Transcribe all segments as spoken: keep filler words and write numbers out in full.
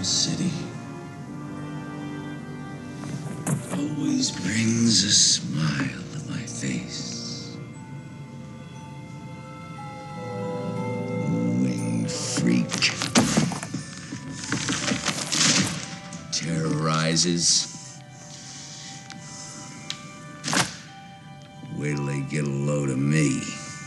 city always brings a smile to my face. Winged freak terrorizes. Wait till they get a load of me.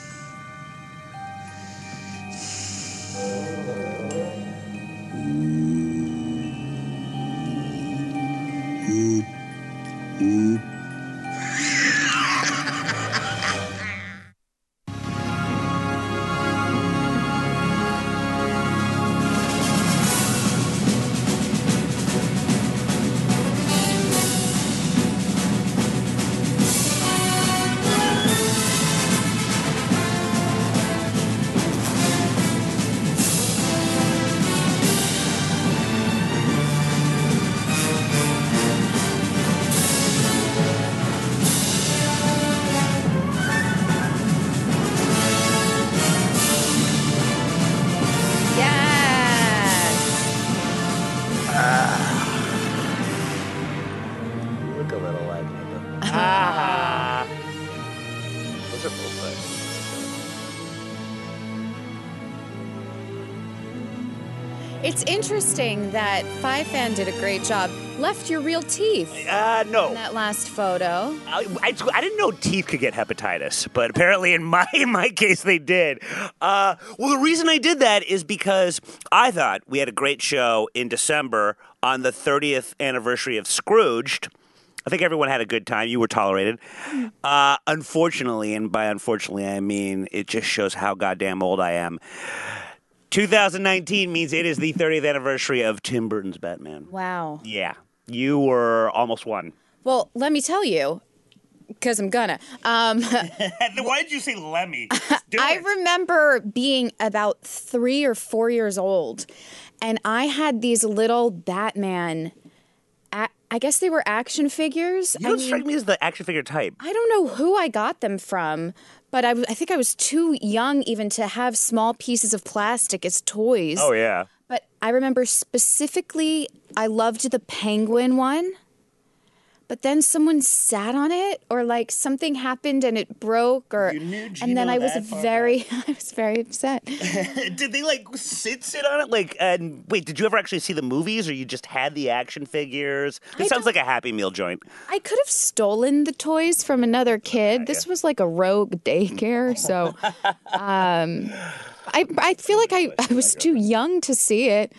Ooh. Ooh. Ooh. Look a little like me. Ah. Those are both nice. It's interesting that Five Fan did a great job. Left your real teeth Uh, no. in that last photo. I, I, I didn't know teeth could get hepatitis, but apparently in my in my case they did. Uh, well, the reason I did that is because I thought we had a great show in December on the thirtieth anniversary of Scrooged. I think everyone had a good time. You were tolerated. Uh, unfortunately, and by unfortunately I mean it just shows how goddamn old I am. two thousand nineteen means it is the thirtieth anniversary of Tim Burton's Batman. Wow. Yeah. You were almost one. Well, let me tell you, because I'm gonna. Um, Why did you say Lemmy? I remember being about three or four years old, and I had these little Batman, a- I guess they were action figures. You I don't mean, strike me as the action figure type. I don't know who I got them from, but I, w- I think I was too young even to have small pieces of plastic as toys. Oh, yeah. But I remember specifically, I loved the penguin one. But then someone sat on it, or like something happened and it broke, or You knew and Gino then I was that far very, I was very upset. Did they, like, sit sit on it? Like, and wait, did you ever actually see the movies, or you just had the action figures? This I sounds don't- like a Happy Meal joint. I could have stolen the toys from another kid. This was like a rogue daycare, so um, I I feel like I, I was too young to see it.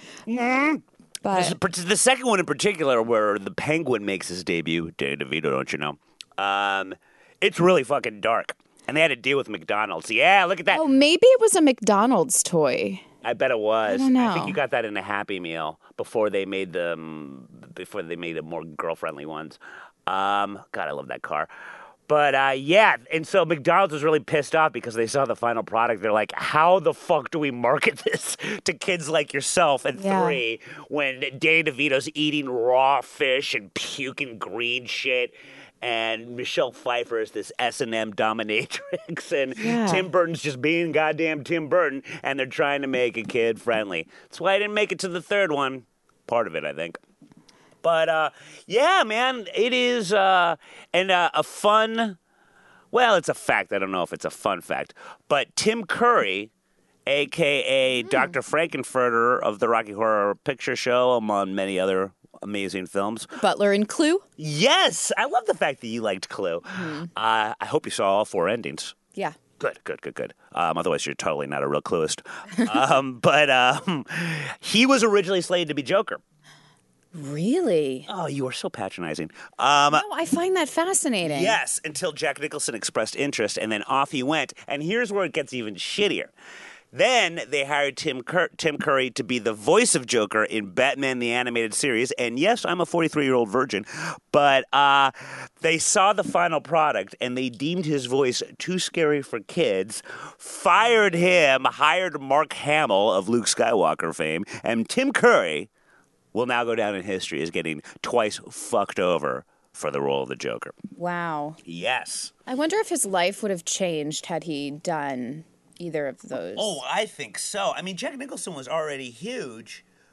But This- The second one in particular, where the penguin makes his debut, Danny DeVito, don't you know? Um, it's really fucking dark. And they had to deal with McDonald's. Yeah, look at that. oh, maybe it was a McDonald's toy. I bet it was. I don't know. think you got that in a Happy Meal before they made them before they made the more girl friendly ones. Um, God, I love that car. But uh, yeah, and so McDonald's was really pissed off because they saw the final product. They're like, "How the fuck do we market this to kids like yourself at Yeah. three when Danny DeVito's eating raw fish and puking green shit?" And Michelle Pfeiffer is this S and M dominatrix, and Yeah. Tim Burton's just being goddamn Tim Burton, and they're trying to make it kid friendly. That's why I didn't make it to the third one. Part of it, I think. But uh, yeah, man, it is uh, and uh, a fun. Well, it's a fact. I don't know if it's a fun fact, but Tim Curry, a k a. Doctor Frankenfurter of the Rocky Horror Picture Show, among many other amazing films. Butler and Clue. Yes, I love the fact that you liked Clue. Uh, I hope you saw all four endings. Yeah. Good, good, good, good. Um, otherwise, you're totally not a real clueist. um, but um, he was originally slated to be Joker. Really? Oh, you are so patronizing. Um, No, I find that fascinating. yes, until Jack Nicholson expressed interest, and then off he went. And here's where it gets even shittier. Then they hired Tim Cur- Tim Curry to be the voice of Joker in Batman the Animated Series. And yes, I'm a forty-three-year-old virgin, but uh, they saw the final product and they deemed his voice too scary for kids, fired him, hired Mark Hamill of Luke Skywalker fame, and Tim Curry will now go down in history as getting twice fucked over for the role of the Joker. Wow. Yes. I wonder if his life would have changed had he done either of those. Oh, I think so. I mean, Jack Nicholson was already huge,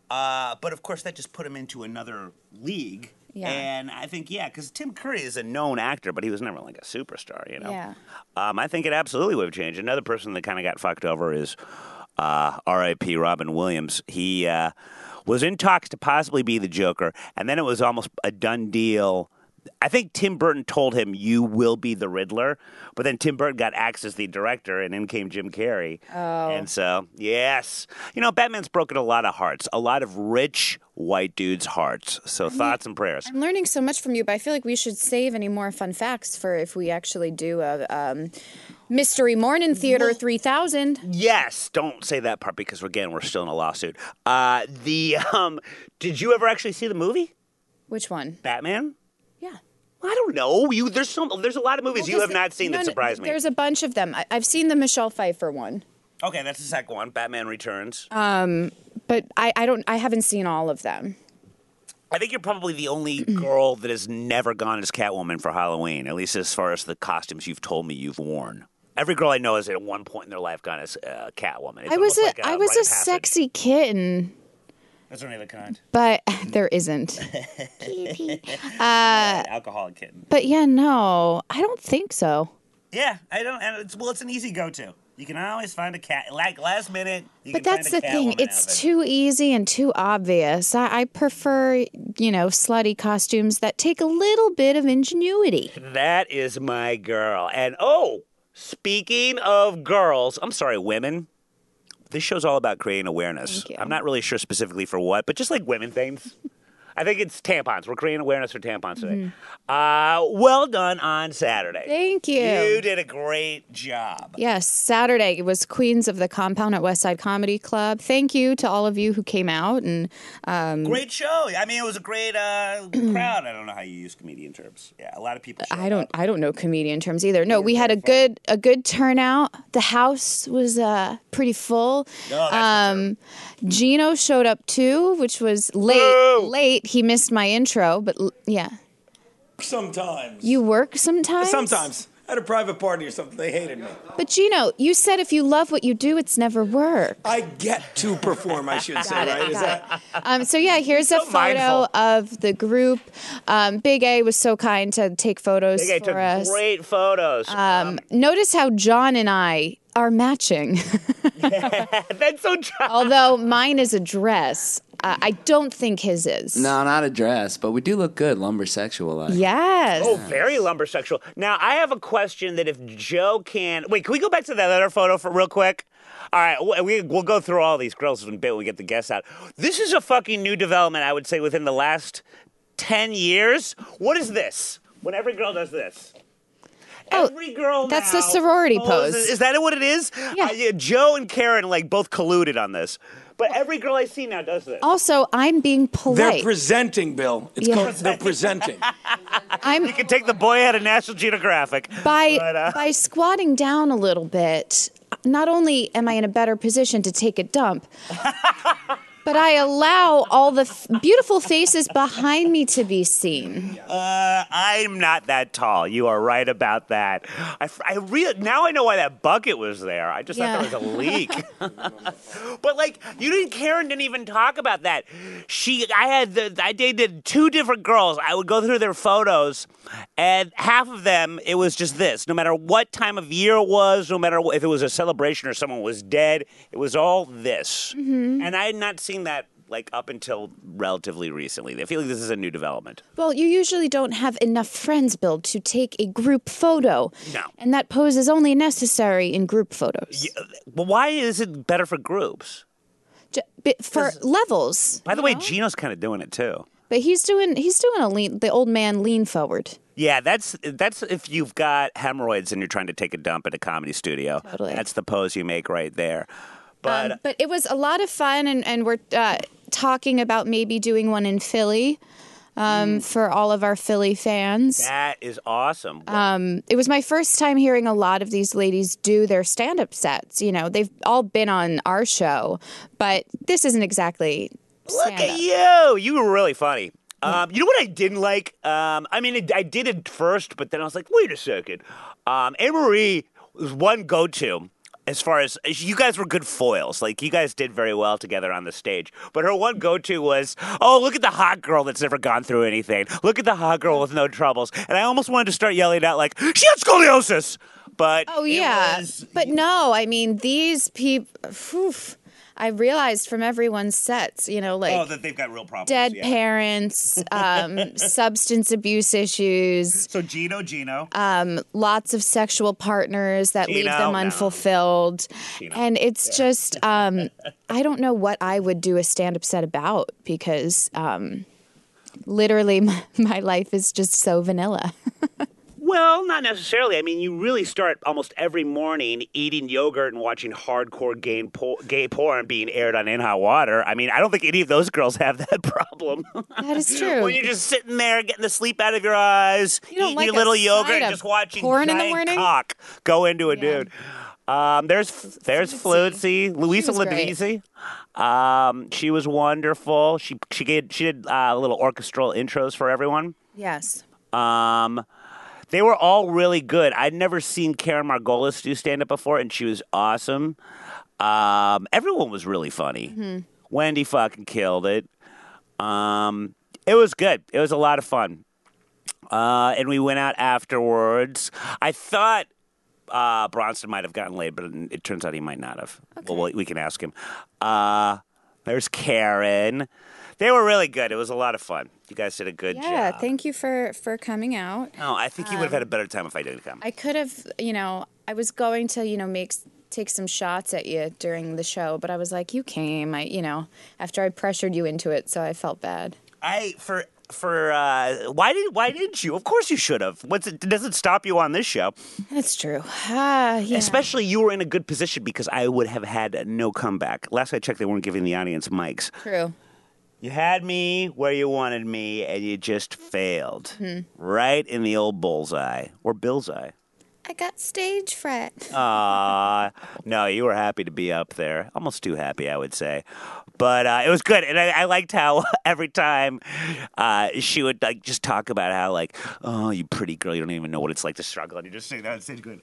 Uh, but of course, that just put him into another league. Yeah. And I think, yeah, because Tim Curry is a known actor, but he was never like a superstar, you know? Yeah. Um, I think it absolutely would have changed. Another person that kind of got fucked over is uh, R I P Robin Williams. He uh, was in talks to possibly be the Joker, and then it was almost a done deal. I think Tim Burton told him, you will be the Riddler. But then Tim Burton got axed as the director, and in came Jim Carrey. Oh. And so, yes. You know, Batman's broken a lot of hearts, a lot of rich white dudes' hearts. So thoughts and prayers. I'm learning so much from you, but I feel like we should save any more fun facts for if we actually do a um, Mystery Morning Theater three thousand. Yes. Don't say that part because, again, we're still in a lawsuit. Uh, the um, Did you ever actually see the movie, Which one? Batman? Yeah. I don't know. You there's some there's a lot of movies Well, you have there's- not seen no, that no, surprise me. There's a bunch of them. I, I've seen the Michelle Pfeiffer one, Okay, that's the second one. Batman Returns. but I, I don't. I haven't seen all of them. I think you're probably the only girl that has never gone as Catwoman for Halloween, at least as far as the costumes you've told me you've worn. Every girl I know has at one point in their life gone as uh, Catwoman. It's I was almost a like I was rite a of passage. sexy kitten, That's only the kind. but there isn't. Uh, alcoholic kitten. But yeah, no, I don't think so. Yeah, I don't. And it's well, it's an easy go-to. You can always find a cat. Like last minute, you But can that's the find a thing; Catwoman it's outfit. too easy and too obvious. I, I prefer, you know, slutty costumes that take a little bit of ingenuity. That is my girl. And oh, speaking of girls, I'm sorry, women. This show's all about creating awareness. Thank you. I'm not really sure specifically for what, but just like women things. I think it's tampons. We're creating awareness for tampons today. Uh, well done on Saturday. Thank you. You did a great job. Yes, Saturday it was Queens of the Compound at West Side Comedy Club. Thank you to all of you who came out, and um, Great show. I mean, it was a great uh, crowd. I don't know how you use comedian terms. Yeah, a lot of people. showed I don't up. I don't know comedian terms either. No, we had a good a good turnout. The house was uh, pretty full. No, that's um, Gino showed up too, which was late. Boo! Late. He missed my intro, but l- yeah. Sometimes. You work sometimes? Sometimes. At a private party or something, they hated me. But Gino, you said if you love what you do, it's never work. I get to perform, I should say, right? Is that Um, so yeah, here's a So photo mindful. of the group. Um, Big A was so kind to take photos Big A for took us. great photos. Um, Notice how John and I are matching. that's so dry. Although mine is a dress, uh, I don't think his is. No, not a dress, but we do look good, lumbersexual like. Yes. Oh, very lumbersexual. Now, I have a question that if Joe can... Wait, can we go back to that other photo for real quick? All right, we- we, we'll go through all these girls in a bit when we get the guests out. This is a fucking new development, I would say, within the last ten years. What is this? When every girl does this. Oh, Every girl that's now the sorority poses- pose. Is that what it is? Yeah. Uh, Joe and Karen, like, both colluded on this. But every girl I see now does this. Also, I'm being they're polite. presenting, Bill? It's Yeah. called they're presenting. I'm You can take the boy out of National Geographic. by But, uh, by squatting down a little bit. Not only am I in a better position to take a dump, but I allow all the f- beautiful faces behind me to be seen. Uh, I'm not that tall. You are right about that. I, f- I re- now I know why that bucket was there. I just Yeah. thought there was a leak. But like, you didn't. Karen didn't even talk about that. She, I had, the, I dated two different girls. I would go through their photos, and half of them it was just this. No matter what time of year it was, no matter what, if it was a celebration or someone was dead, it was all this. And I had not seen that like up until relatively recently. I feel like this is a new development. Well, you usually don't have enough friends, Bill, to take a group photo. No. And that pose is only necessary in group photos. Well, why is it better for groups? J- but for levels. By the way, Gino's kind of doing it too. But he's doing he's doing a lean the old man lean forward. Yeah, that's that's if you've got hemorrhoids and you're trying to take a dump at a comedy studio. Totally. That's the pose you make right there. But Um, but it was a lot of fun, and, and we're uh, talking about maybe doing one in Philly um, for all of our Philly fans. that is awesome. Um, it was my first time hearing a lot of these ladies do their stand-up sets. You know, they've all been on our show, but this isn't exactly Look stand-up. at you! You were really funny. Um, you know what I didn't like? Um, I mean, it, I did it first, but then I was like, wait a second. Um, Anne Marie was one go-to. as far as you guys were good foils. Like, you guys did very well together on the stage. But her one go-to was, oh, look at the hot girl that's never gone through anything. Look at the hot girl with no troubles. And I almost wanted to start yelling out, like, she had scoliosis! But Oh, it yeah. was- But no, I mean, these people, I realized from everyone's sets, you know, like oh, that they've got real problems. dead yeah. parents, um, substance abuse issues, So Gino, Gino. um, lots of sexual partners that leave Gino, them no. unfulfilled. Gino. And it's just, um, I don't know what I would do a stand up set about because um, literally my, my life is just so vanilla. Well, not necessarily. I mean, you really start almost every morning eating yogurt and watching hardcore gay, po- gay porn being aired on In Hot Water. I mean, I don't think any of those girls have that problem. That is true. When you're just sitting there getting the sleep out of your eyes, You don't eating like your a little side yogurt and of just watching porn in the giant morning? cock go into a Yeah. dude. Um, there's there's Flutzy, Luisa was great. Ladvisi. Um, she was wonderful. She she gave, she did uh, little orchestral intros for everyone. Yes. Um, they were all really good. I'd never seen Karen Margolis do stand up before, and she was awesome. Um, everyone was really funny. Mm-hmm. Wendy fucking killed it. Um, it was good. It was a lot of fun. Uh, and we went out afterwards. I thought uh, Bronson might have gotten laid, but it turns out he might not have. Well, we can ask him. Uh, there's Karen. They were really good. It was a lot of fun. You guys did a good Yeah, job. thank you for for coming out. No, I think you would have had a better time if I didn't come. I could have, you know, I was going to, you know, make take some shots at you during the show, but I was like, you came, I, you know, after I pressured you into it, so I felt bad. I for for uh, why did why didn't you? Of course you should have. What's it, it doesn't stop you on this show. That's true. Ah, yeah. Especially you were in a good position because I would have had no comeback. Last I checked, they weren't giving the audience mics. True. You had me where you wanted me, and you just failed. Hmm. Right in the old bullseye. Or billseye. I got stage fright. Aw. No, you were happy to be up there. Almost too happy, I would say. But uh, it was good. And I, I liked how every time uh, she would like just talk about how, like, oh, you pretty girl, you don't even know what it's like to struggle. And you just say that on stage good.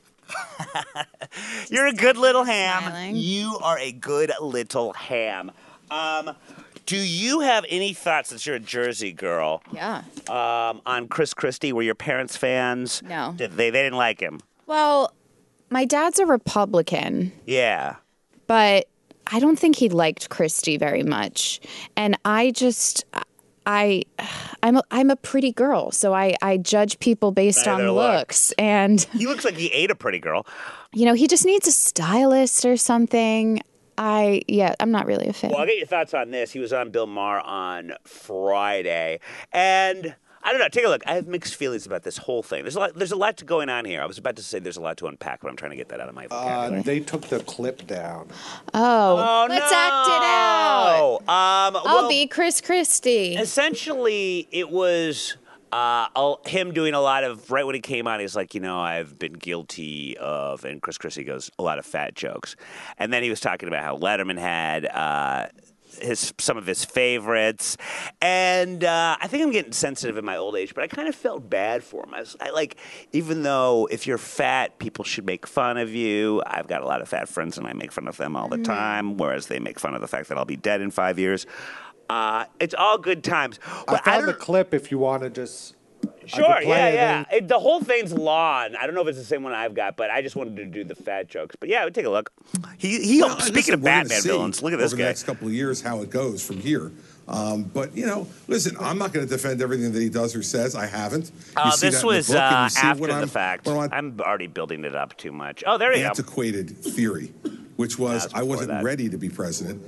You're a good little ham. smiling. You are a good little ham. Um, do you have any thoughts, since you're a Jersey girl, Yeah. um, on Chris Christie? Were your parents fans? No. Did they, they didn't like him. Well, my dad's a Republican, Yeah. but I don't think he liked Christie very much. And I just I I'm a, I'm a pretty girl, so I I judge people based By on their looks. And He looks like he ate a pretty girl. you know, he just needs a stylist or something. I yeah, I'm not really a fan. Well, I'll get your thoughts on this. He was on Bill Maher on Friday, and I don't know. Take a look. I have mixed feelings about this whole thing. There's a lot. There's a lot to going on here. I was about to say there's a lot to unpack, but I'm trying to get that out of my vocabulary. Uh, they took the clip down. Oh, oh let's no! act it out. Um, I'll well, be Chris Christie. essentially, it was uh, a- him doing a lot of, right when he came on, he's like, you know, I've been guilty of, and Chris Christie goes, a lot of fat jokes. And then he was talking about how Letterman had uh, his some of his favorites. And uh, I think I'm getting sensitive in my old age, but I kind of felt bad for him. I was I, like, even though if you're fat, people should make fun of you. I've got a lot of fat friends, and I make fun of them all the time, whereas they make fun of the fact that I'll be dead in five years. Uh, it's all good times. But I found don't- the clip if you want to just. I Sure, could play yeah, it yeah. in- It, the whole thing's lawn. I don't know if it's the same one I've got, but I just wanted to do the fat jokes. But yeah, we'll take a look. He, he Well, speaking listen, of we're gonna Batman see villains, look at this over the guy. next couple of years how it goes from here. Um, but you know, listen, I'm not going to defend everything that he does or says. I haven't. You Uh, see this that in the was book, and uh, you see after what the I'm- fact. what I'm- I'm already building it up too much. Oh, there you go. antiquated theory, which was That's I before wasn't that. ready to be president.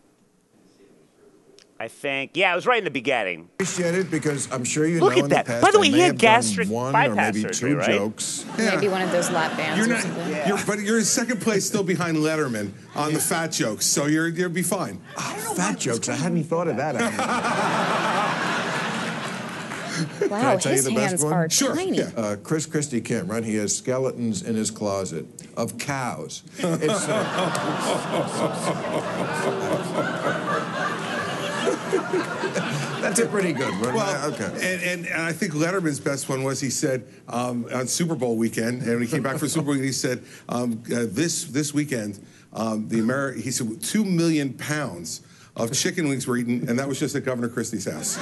I think. Yeah, it was right in the beginning. Appreciate it because I'm sure you Look know at in that. the past By the way, I he may had have done gastric one or bypass maybe surgery, two right? jokes. Maybe one of those lap bands You're or not, something. you're, but you're in second place, still behind Letterman on the fat jokes, so you're you'll be fine. Fat jokes. I hadn't thought of that. Angle. Wow, Can I tell you his the best hands one? are Sure, tiny. yeah. Uh, Chris Christie can't run. He has skeletons in his closet of cows. It's, uh, That's a pretty good one. Well, okay. and, and, and I think Letterman's best one was he said um, on Super Bowl weekend, and when he came back for Super Bowl, he said um, uh, this this weekend um, the Ameri- he said two million pounds of chicken wings were eaten, and that was just at Governor Christie's house.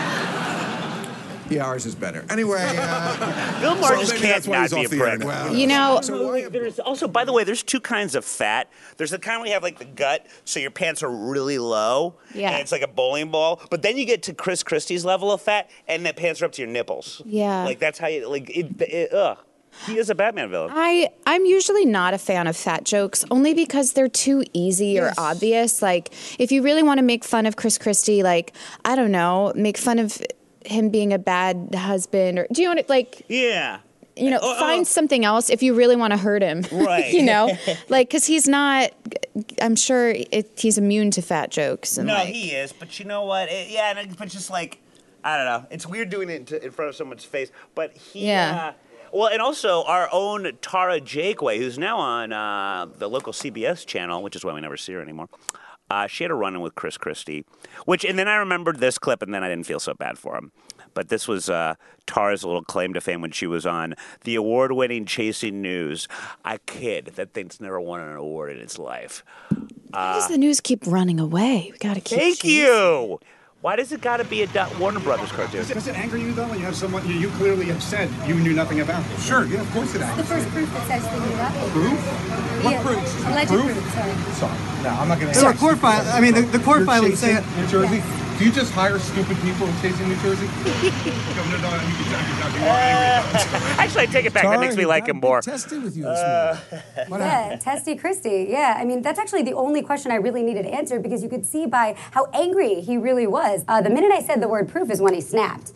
Yeah, ours is better. Anyway, uh, Bill Maher So just maybe can't that's why not he's be a off the air prick. now. well, You know, so why, There's also, by the way, there's two kinds of fat. There's the kind where you have like the gut, so your pants are really low, Yeah. and it's like a bowling ball. But then you get to Chris Christie's level of fat, and the pants are up to your nipples. Yeah. like that's how you like it. it ugh, he is a Batman villain. I I'm usually not a fan of fat jokes only because they're too easy or obvious. Like if you really want to make fun of Chris Christie, like I don't know, make fun of him being a bad husband, or do you want to like Yeah. you know Oh, oh. find something else if you really want to hurt him, Right. you know, like because he's not. I'm sure it, he's immune to fat jokes. And No, like, he is. But you know what? It, yeah, and it- but just like I don't know. It's weird doing it in, in front of someone's face. But he. Yeah. Uh, well, and also our own Tara Jakeway, who's now on uh, the local C B S channel, which is why we never see her anymore. Uh, she had a run-in with Chris Christie, which, and then I remembered this clip, and then I didn't feel so bad for him. But this was uh, Tara's little claim to fame when she was on the award-winning Chasing News. I kid, that thing's never won an award in its life. why does the news keep running away? We gotta keep. Thank chasing. you. Why does it got to be a Do- Warner Brothers cartoon? Does it, does it anger you, though, when you have someone you, you clearly have said you knew nothing about this? Sure, yeah, of course it The happens. first proof that says that you left. Proof? What Yeah, proof? Alleged Proof? proof, sorry. Sorry, no, I'm not going to. There are court file. I mean, the, the court You're filings say chasing it. New Jersey? Yes. Do you just hire stupid people in chasing New Jersey? Governor Don, you can talk about you are angry. Actually, I take it back. That makes me like him more. Testing with you this morning. What happened? Yeah, Testy Christie. Yeah, I mean, that's actually the only question I really needed answered because you could see by how angry he really was. Uh, the minute I said the word proof is when he snapped.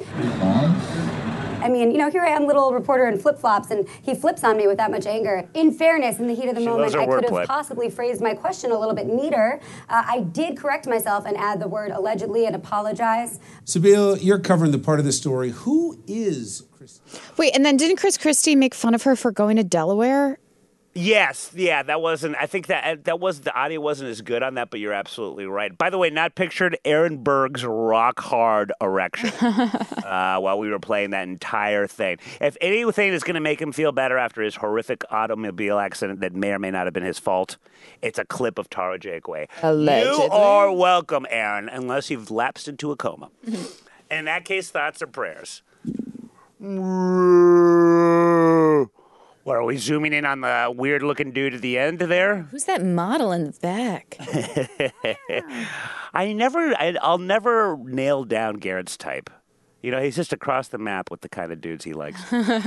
I mean, you know, here I am, little reporter in flip-flops, and he flips on me with that much anger. In fairness, in the heat of the She moment, loves her I could wordplay. have possibly phrased my question a little bit neater. Uh, I did correct myself and add the word allegedly and apologize. Sabine, you're covering the part of the story. Who is Chris? Wait, and then didn't Chris Christie make fun of her for going to Delaware? Yes, yeah, that wasn't. I think that that was the audio wasn't as good on that, but you're absolutely right. By the way, not pictured Aaron Berg's rock hard erection uh, while we were playing that entire thing. If anything is going to make him feel better after his horrific automobile accident that may or may not have been his fault, it's a clip of Tara Jakeway. Allegedly. You are welcome, Aaron, unless you've lapsed into a coma. In that case, thoughts or prayers. What, are we zooming in on the weird-looking dude at the end there? Who's that model in the back? I never, I, I'll never nail down Garrett's type. You know, he's just across the map with the kind of dudes he likes.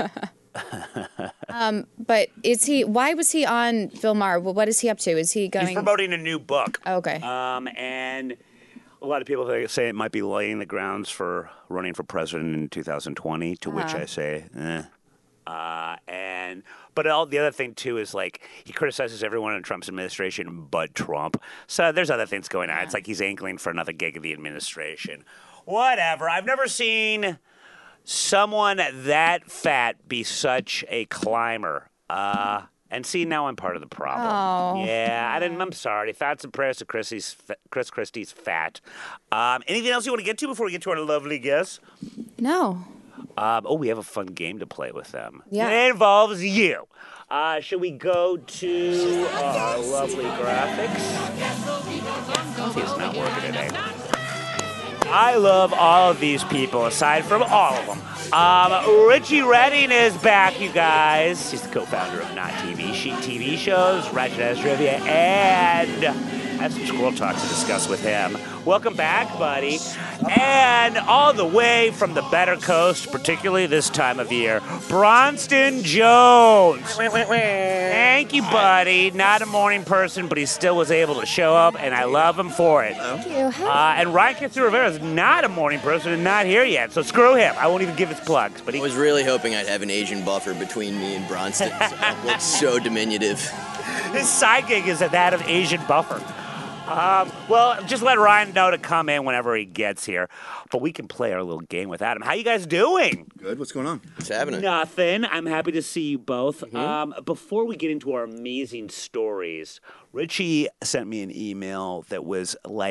um, but is he? Why was he on Bill Maher? Well, what is he up to? Is he going? He's promoting a new book. Okay. Um, and a lot of people say it might be laying the grounds for running for president in two thousand twenty, to which Uh-huh. I say, eh. Uh, and but all the other thing too is like he criticizes everyone in Trump's administration but Trump. So there's other things going on. It's like he's angling for another gig of the administration. Whatever. I've never seen someone that fat be such a climber. Uh, and see, now I'm part of the problem. Oh. Yeah, I didn't. I'm sorry. Thoughts and prayers to Christie's, Chris Christie's fat. Um, anything else you want to get to before we get to our lovely guests? No. Um, oh, we have a fun game to play with them. Yeah. It involves you. Uh, should we go to our lovely graphics? Coffee is not working today. I love all of these people, aside from all of them. Um, Richie Redding is back, you guys. He's the co-founder of Not T V, Sheet T V shows, Ratchet Ass Trivia, and I have some squirrel talk to discuss with him. Welcome back, buddy. And all the way from the better coast, particularly this time of year, Bronston Jones. Thank you, buddy. Not a morning person, but he still was able to show up, and I love him for it. Thank you. Uh, and Ryan Castillo Rivera is not a morning person and not here yet, so screw him. I won't even give his plugs. But he I was really hoping I'd have an Asian buffer between me and Bronston. So it looks so diminutive. His side gig is that of Asian buffer. Um, well, just let Ryan know to come in whenever he gets here. But we can play our little game with Adam. How you guys doing? Good. What's going on? What's happening? Nothing. I'm happy to see you both. Mm-hmm. Um, before we get into our amazing stories, Richie sent me an email that was like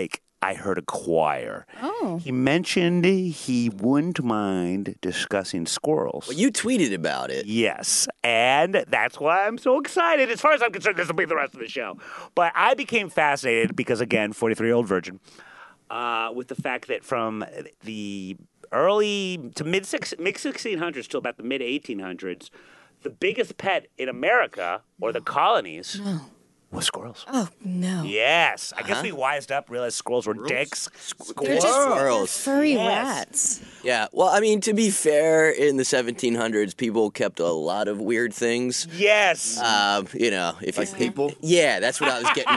I heard a choir. Oh. He mentioned he wouldn't mind discussing squirrels. Well, you tweeted about it. Yes, and that's why I'm so excited. As far as I'm concerned, this will be the rest of the show. But I became fascinated because, again, forty-three-year-old virgin, uh, with the fact that from the early to mid mid sixteen hundreds to about the mid eighteen hundreds, the biggest pet in America or the colonies No. was squirrels. Oh, no. Yes, I guess Uh-huh. we wised up, realized squirrels were dicks. They're just Squirrels. furry Yes. rats. Yeah, well, I mean, to be fair, in the seventeen hundreds, people kept a lot of weird things. Yes. Um, you know, if Like you people? yeah, that's what I was getting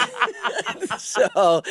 at. so,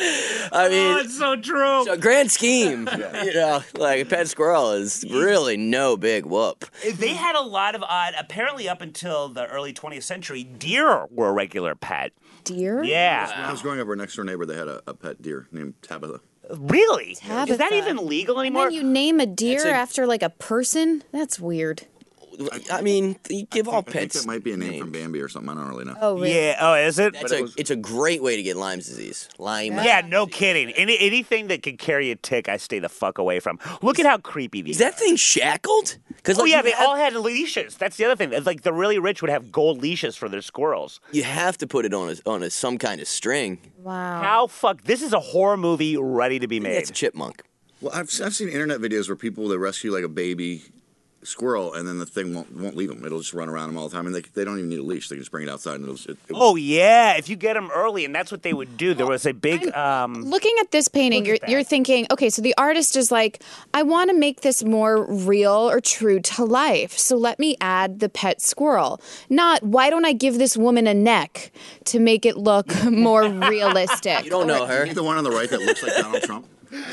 I mean, oh, it's so true. so grand scheme, you know, like a pet squirrel is really no big whoop. They had a lot of odd. Apparently, up until the early twentieth century, deer were a regular pet. Deer? Yeah. When I was growing up, our next door neighbor, they had a, a pet deer named Tabitha. Really? Is Tabitha. that even legal And anymore? then you name a deer It's a- after like a person? That's weird. I mean, you give all I think pets. that might be a name names. from Bambi or something. I don't really know. Oh, really? Yeah. Oh, is it? That's a, it's a great way to get Lyme's disease. Lyme. Yeah, no kidding. Any anything that could carry a tick, I stay the fuck away from. Look at how creepy these. Is that thing shackled? Because Oh like, yeah, you they have, all had leashes. That's the other thing. It's like the really rich would have gold leashes for their squirrels. you have to put it on a, on a, some kind of string. Wow. How fuck? This is a horror movie ready to be made. It's a chipmunk. Well, I've, I've seen internet videos where people that rescue like a baby squirrel and then the thing won't won't leave them. It'll just run around them all the time, and they they don't even need a leash. They can just bring it outside and it'll. It, it, Oh yeah, if you get them early, and that's what they would do. There was a big. Um, Looking at this painting, Look you're at that. you're thinking, okay, so the artist is like, I want to make this more real or true to life. So let me add the pet squirrel. Not why don't I give this woman a neck to make it look more realistic? You don't know her. the one on the right that looks like Donald Trump.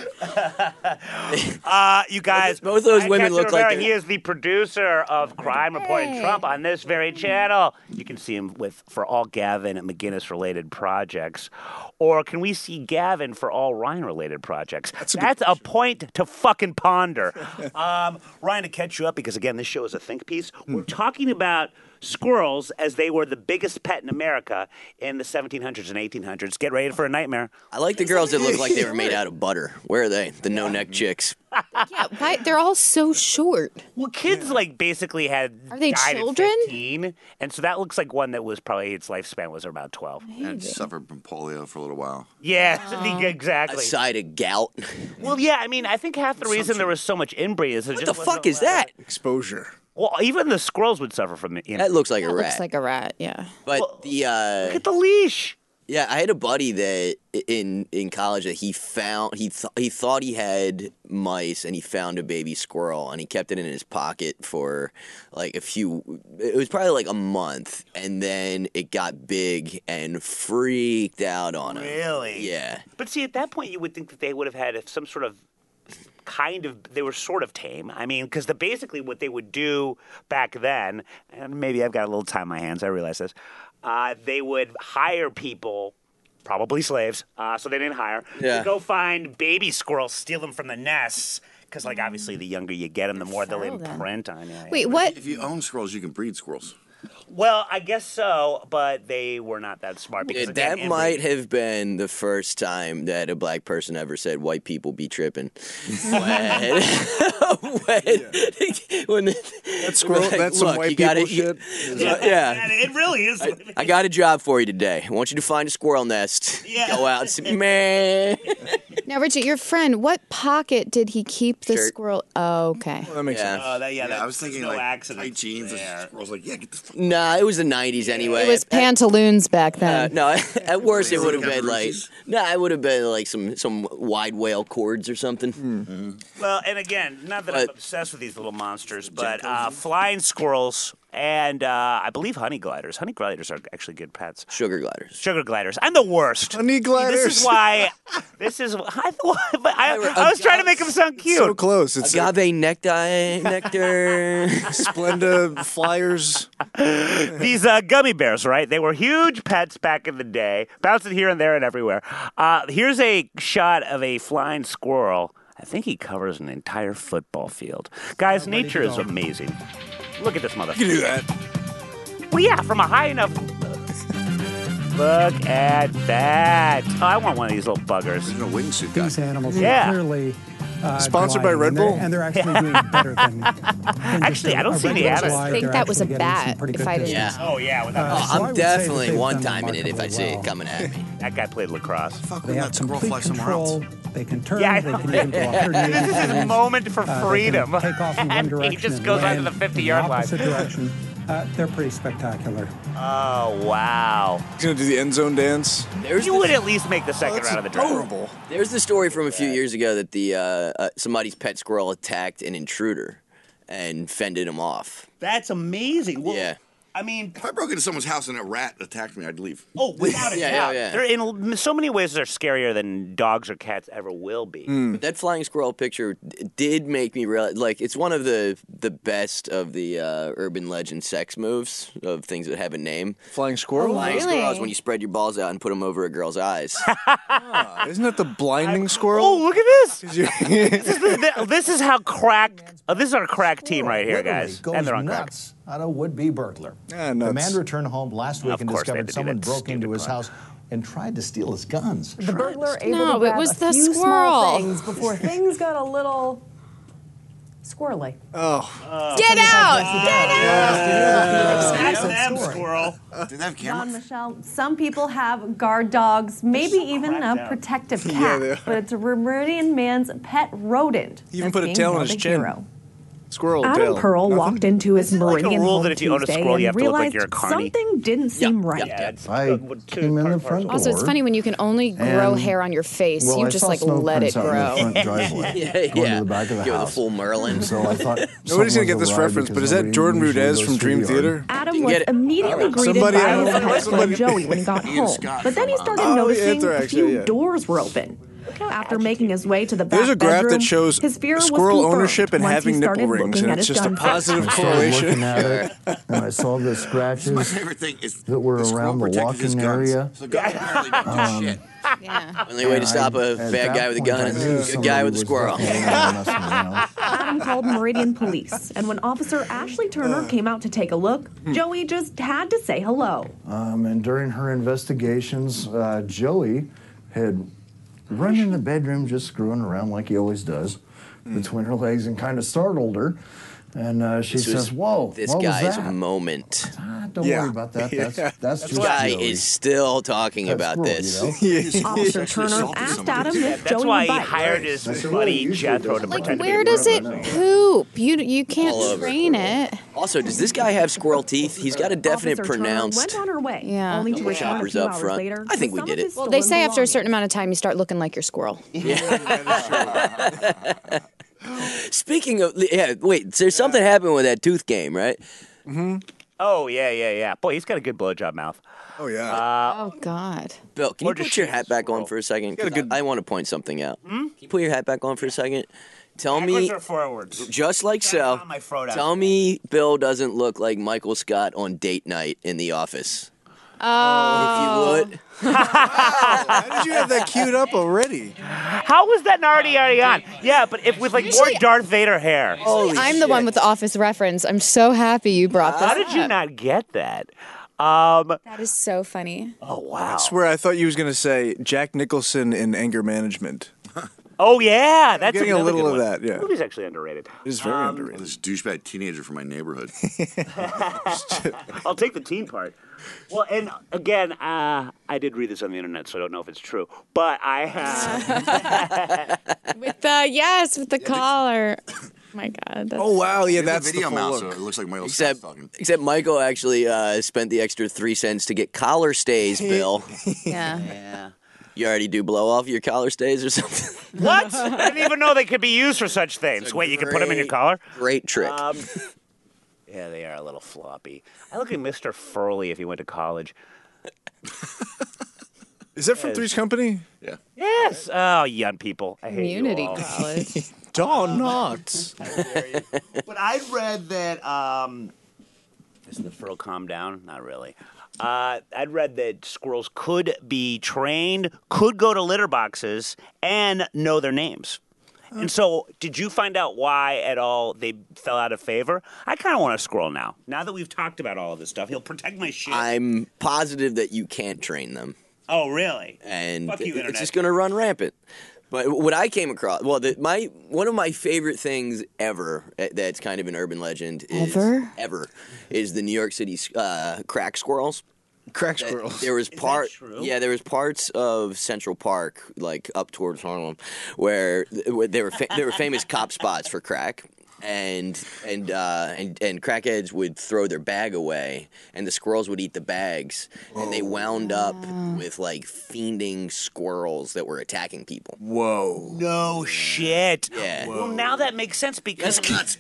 uh, you guys, Both those I'm women Catherine look like Rivera. they're- He is the producer of Crime Reporting Trump on this very channel. You can see him with for all Gavin and McGinnis related projects, or can we see Gavin for all Ryan related projects? That's a, That's a point to fucking ponder. um, Ryan, to catch you up because again, this show is a think piece. We're talking about squirrels as they were the biggest pet in America in the seventeen hundreds and eighteen hundreds. Get ready for a nightmare. I like the girls that look like they were made out of butter. Where are they? The no-neck chicks. Yeah, why, they're all so short. Well, kids like basically had Are they died children? at fifteen, and so that looks like one that was probably its lifespan was about twelve. And suffered from polio for a little while. Yeah, Oh. exactly. A side of gout. Well, yeah, I mean, I think half the reason there was so much inbreed is there What just the wasn't fuck a is lot of- that? Exposure. Well, even the squirrels would suffer from it. You know? That looks like a That rat. looks like a rat, yeah. But the uh, Look at the leash. yeah, I had a buddy that in in college that he found he th- he thought he had mice and he found a baby squirrel and he kept it in his pocket for like a few. It was probably like a month, and then it got big and freaked out on him. Really? Yeah. But see, at that point, you would think that they would have had some sort of kind of they were sort of tame. I mean, because the basically what they would do back then, and maybe I've got a little time on my hands. I realize this. Uh, they would hire people, probably slaves, uh, so they didn't hire, Yeah. to go find baby squirrels, steal them from the nests. Because, like, obviously, the younger you get them, the more they'll feral then. imprint on you. Wait, what? If you own squirrels, you can breed squirrels. Well, I guess so, but they were not that smart. Because Yeah, again, that might have been the first time that a black person ever said white people be tripping. when, when, when That squirrel, like, that's some look, white you people gotta- shit. Is Yeah, that- yeah. it really is. I, I got a job for you today. I want you to find a squirrel nest. Yeah. Go out and see, man. Now, Richard, your friend, what pocket did he keep the Shirt. squirrel? Oh, okay. Well, that makes Yeah. sense. Oh, that, yeah, Yeah, that, I was thinking no like accident tight jeans. there. And squirrels like, yeah, get the fuck. Nah, it was the nineties anyway. It was pantaloons back Uh, then. no, at worst it Like would have been like Caprices? no, it would have been like some some wide whale cords or something. Hmm. Well, and again, not that I'm But- obsessed with these little monsters, but uh, flying squirrels and uh, I believe honey gliders. Honey gliders are actually good pets. Sugar gliders. Sugar gliders. I'm the worst. Honey See, gliders. This is why. This is. I, but I, I was trying to make them sound cute. So close. It's Agave nectar, nectar. Splenda flyers. These uh, gummy bears, right? They were huge pets back in the day, bouncing here and there and everywhere. Uh, here's a shot of a flying squirrel. I think he covers an entire football field. Guys, nature is amazing. Look at this motherfucker. You can do that. Well, yeah, from a high enough. Look at that. Oh, I want one of these little buggers. There's no wingsuit guy. These animals Yeah. are clearly uh, Sponsored by dying, Red and they're- Bull? and they're actually doing better than. than Actually, just I don't a see any regular ads. slide. I think They're that was a actually getting some bat, pretty if good I didn't- distance. Oh, yeah. Without Uh, a so I I'm would say that definitely they've one done timing it if I see it remarkably coming at me. That guy played lacrosse. Fuck, They when have that squirrel complete fly somewhere else. control. They can turn. Yeah, I they know. can even go one hundred eighty This is his degrees. moment for Uh, they can freedom. Take off in one And he direction just and goes out to land the in fifty-yard the line. opposite direction. Uh, they're pretty spectacular. Oh, wow. He's gonna do the end zone dance. There's You the- would at least make the second round of the draft. Adorable. There's the story from a few years ago that the uh, uh, somebody's pet squirrel attacked an intruder and fended him off. That's amazing. Well, Yeah. I mean, If I broke into someone's house and a rat attacked me, I'd leave. oh, without a Yeah, doubt. yeah, yeah. They're in so many ways they're scarier than dogs or cats ever will be. But that flying squirrel picture d- did make me realize, like, it's one of the the best of the uh, urban legend sex moves of things that have a name. Flying squirrel? Flying Really? squirrel is when you spread your balls out and put them over a girl's eyes. Ah, isn't that the blinding squirrel? Oh, look at this. Is you- this, is the, this is how crack. Oh, this is our crack team right here, Literally guys. goes And they're on crack. nuts on a would-be burglar. Ah, The nuts. man returned home last week Of and course they had discovered to do someone that broke stupid into his crime. house and tried to steal his guns. The burglar able No, to it grab was a the few squirrel. small things before things got a little squirrely. Oh. Get out! Get out! That's them, squirrel. Did they have John cameras? Michelle, some people have guard dogs, maybe even a down. protective Yeah, cat, they are. but it's a Meridian man's pet rodent. He even that's put a being tail on hailed his a chin. hero. Squirrel Adam tail. Pearl Nothing? walked into his Isn't it like a Meridian rule home that if you own a Tuesday squirrel, you and have to look like realized you're a carny? something didn't seem right. Yeah, it's I good. Two came in part the front parcel. Also, it's door. funny when you can only grow And- hair on your face. Well, you I just saw like snow let it prints out in the grow. front driveway, Yeah, going yeah. to the back of the Give it the house. full Merlin. And so I thought Nobody's gonna someone get this would arrive reference, but because is that nobody Jordan usually Rudez goes from through Dream the yard. Theater? Adam You was get it? immediately greeted Somebody by out his there. pet Somebody- friend Joey when he got Ian home. Scott But then he from, started uh, Oh, the noticing answer, a actually, few yeah. doors were open. After making his way to the back There's a graph bedroom, that shows his fear was squirrel confirmed ownership and once he having nipple started rings, looking and at it's his just a gun positive I started looking correlation. at it, and I saw the scratches My favorite thing is that were the squirrel around the protected his walking guns. area. So the guy apparently didn't do Um, shit. Yeah. Only way to And stop I- a at bad that guy with a point, gun I is knew a guy somebody with a was squirrel. definitely messing around. Adam called Meridian Police, and when Officer Ashley Turner came out to take a look, Joey just had to say hello. Um, and during her investigations, uh, Joey had run in the bedroom just screwing around like he always does between her legs and kind of startled her. And uh, she This was says, whoa, This what was guy's that? moment. Ah, don't Yeah. worry about that. That's, that's This just guy Joey. is still talking That's about squirrel, this. you know? Officer Turner asked Adam if That's Joey why would he bite. hired his That's what buddy he usually Jethro does. to Like, pretend to be where a does it robot. poop? You you can't All over. train it. Also, does this guy have squirrel teeth? He's got a definite Officer Turner pronounced. went on her way, Yeah. only to Couple return a choppers few up hours front. later. I think with we some did of it. his Well, they stolen say after a belongings. certain amount of time, you start looking like your squirrel. Speaking of, yeah, wait. There's something happened with that tooth game, right? Oh, yeah, yeah, yeah. Boy, he's got a good blowjob mouth. Oh yeah. Uh, Oh God. Bill, can Or you put just your shave hat the back on squirrel. for a second? got a 'Cause good- I, I want to point something out. Hmm? Can you put your hat back on for a second? Tell backwards me, or forwards? just like Gotta so, find my throat out. tell me Bill doesn't look like Michael Scott on date night in The Office. Oh. If you would. How did you have that queued up already? How was that already already on? Yeah, but if with like more Darth Vader hair. Holy I'm the shit. one with the Office reference. I'm so happy you brought this How did you up. not get that? Um, That is so funny. oh wow. I swear I thought you was gonna say Jack Nicholson in Anger Management. Oh yeah, that's getting a another little good of one. that, yeah. The movie's actually underrated. It is very Um, underrated. This douchebag teenager from my neighborhood. I'll take the teen part. Well, and again, uh, I did read this on the internet, so I don't know if it's true. But I have. With the yes, with the collar. My God. That's... Oh wow, yeah, He has a that's the video full mouse, look. so it looks like Michael Except, Scott's talking. except Michael actually uh, spent the extra three cents to get collar stays, Bill. Yeah. Yeah. You already do blow off your collar stays or something? What? I didn't even know they could be used for such things. Wait, you can put them in your great- collar? Great trick. Um, yeah, they are a little floppy. I look at Mister Furley if he went to college. Is that from Three's Company? Yeah. Yes. Oh, young people. I hate Community you all. college. Dawn Knox. But I read that. Um, is the furl calm down? Not really. Uh, I'd read that squirrels could be trained, could go to litter boxes, and know their names. And so, did you find out why at all they fell out of favor? I kind of want a squirrel now. Now that we've talked about all of this stuff, he'll protect my shit. I'm positive that you can't train them. Oh, really? And Fuck you, it's Internet. just going to run rampant. But what I came across, well, the, my one of my favorite things ever uh, that's kind of an urban legend is Ever? ever is the New York City uh, crack squirrels. Crack That- squirrels. There was Is that part, true? yeah, there was parts of Central Park, like up towards Harlem, where, where they were fa- they were famous cop spots for crack. And and uh, and and crackheads would throw their bag away, and the squirrels would eat the bags, and they wound up with like fiending squirrels that were attacking people. Whoa. No shit. Yeah. Well, now that makes sense because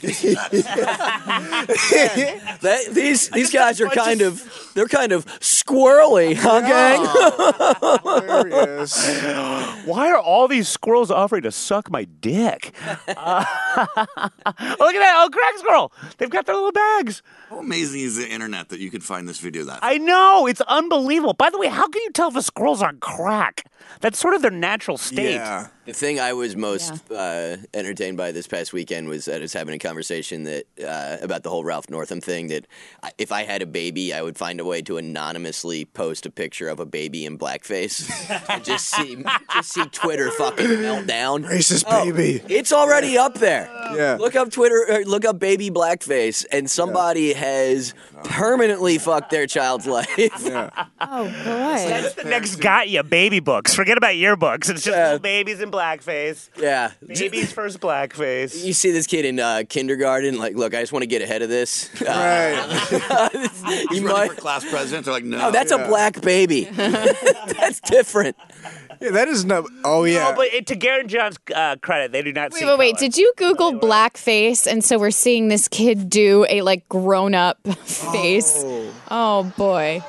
That, these these guys are kind of they're kind of squirrely, huh, gang? Hilarious. why are all these squirrels offering to suck my dick? Uh, look at that! Oh, crack squirrel! They've got their little bags. How amazing is the internet that you could find this video that I know, it's unbelievable. By the way, how can you tell if a squirrel's on crack? That's sort of their natural state. Yeah. The thing I was most uh, entertained by this past weekend was I was having a conversation that uh, about the whole Ralph Northam thing. That I, if I had a baby, I would find a way to anonymously post a picture of a baby in blackface and just see just see Twitter fucking melt down. Racist Oh, baby. It's already up there. Yeah. Look up Twitter. Or look up baby blackface, and somebody has permanently fucked their child's life. Yeah. Oh boy. That's the next got ya baby books. Forget about yearbooks. It's just little babies in blackface. Yeah. Baby's first blackface. You see this kid in uh, kindergarten, like, look, I just want to get ahead of this. Uh, Right. He's you running might. for class president. They're like, no. Oh, that's Yeah. a black baby. That's different. Yeah, that is not. Oh, yeah. No, but it, to Garrett John's uh, credit, they do not Wait, see wait, wait. color. Did you Google blackface? And so we're seeing this kid do a like grown up face. Oh. Oh boy.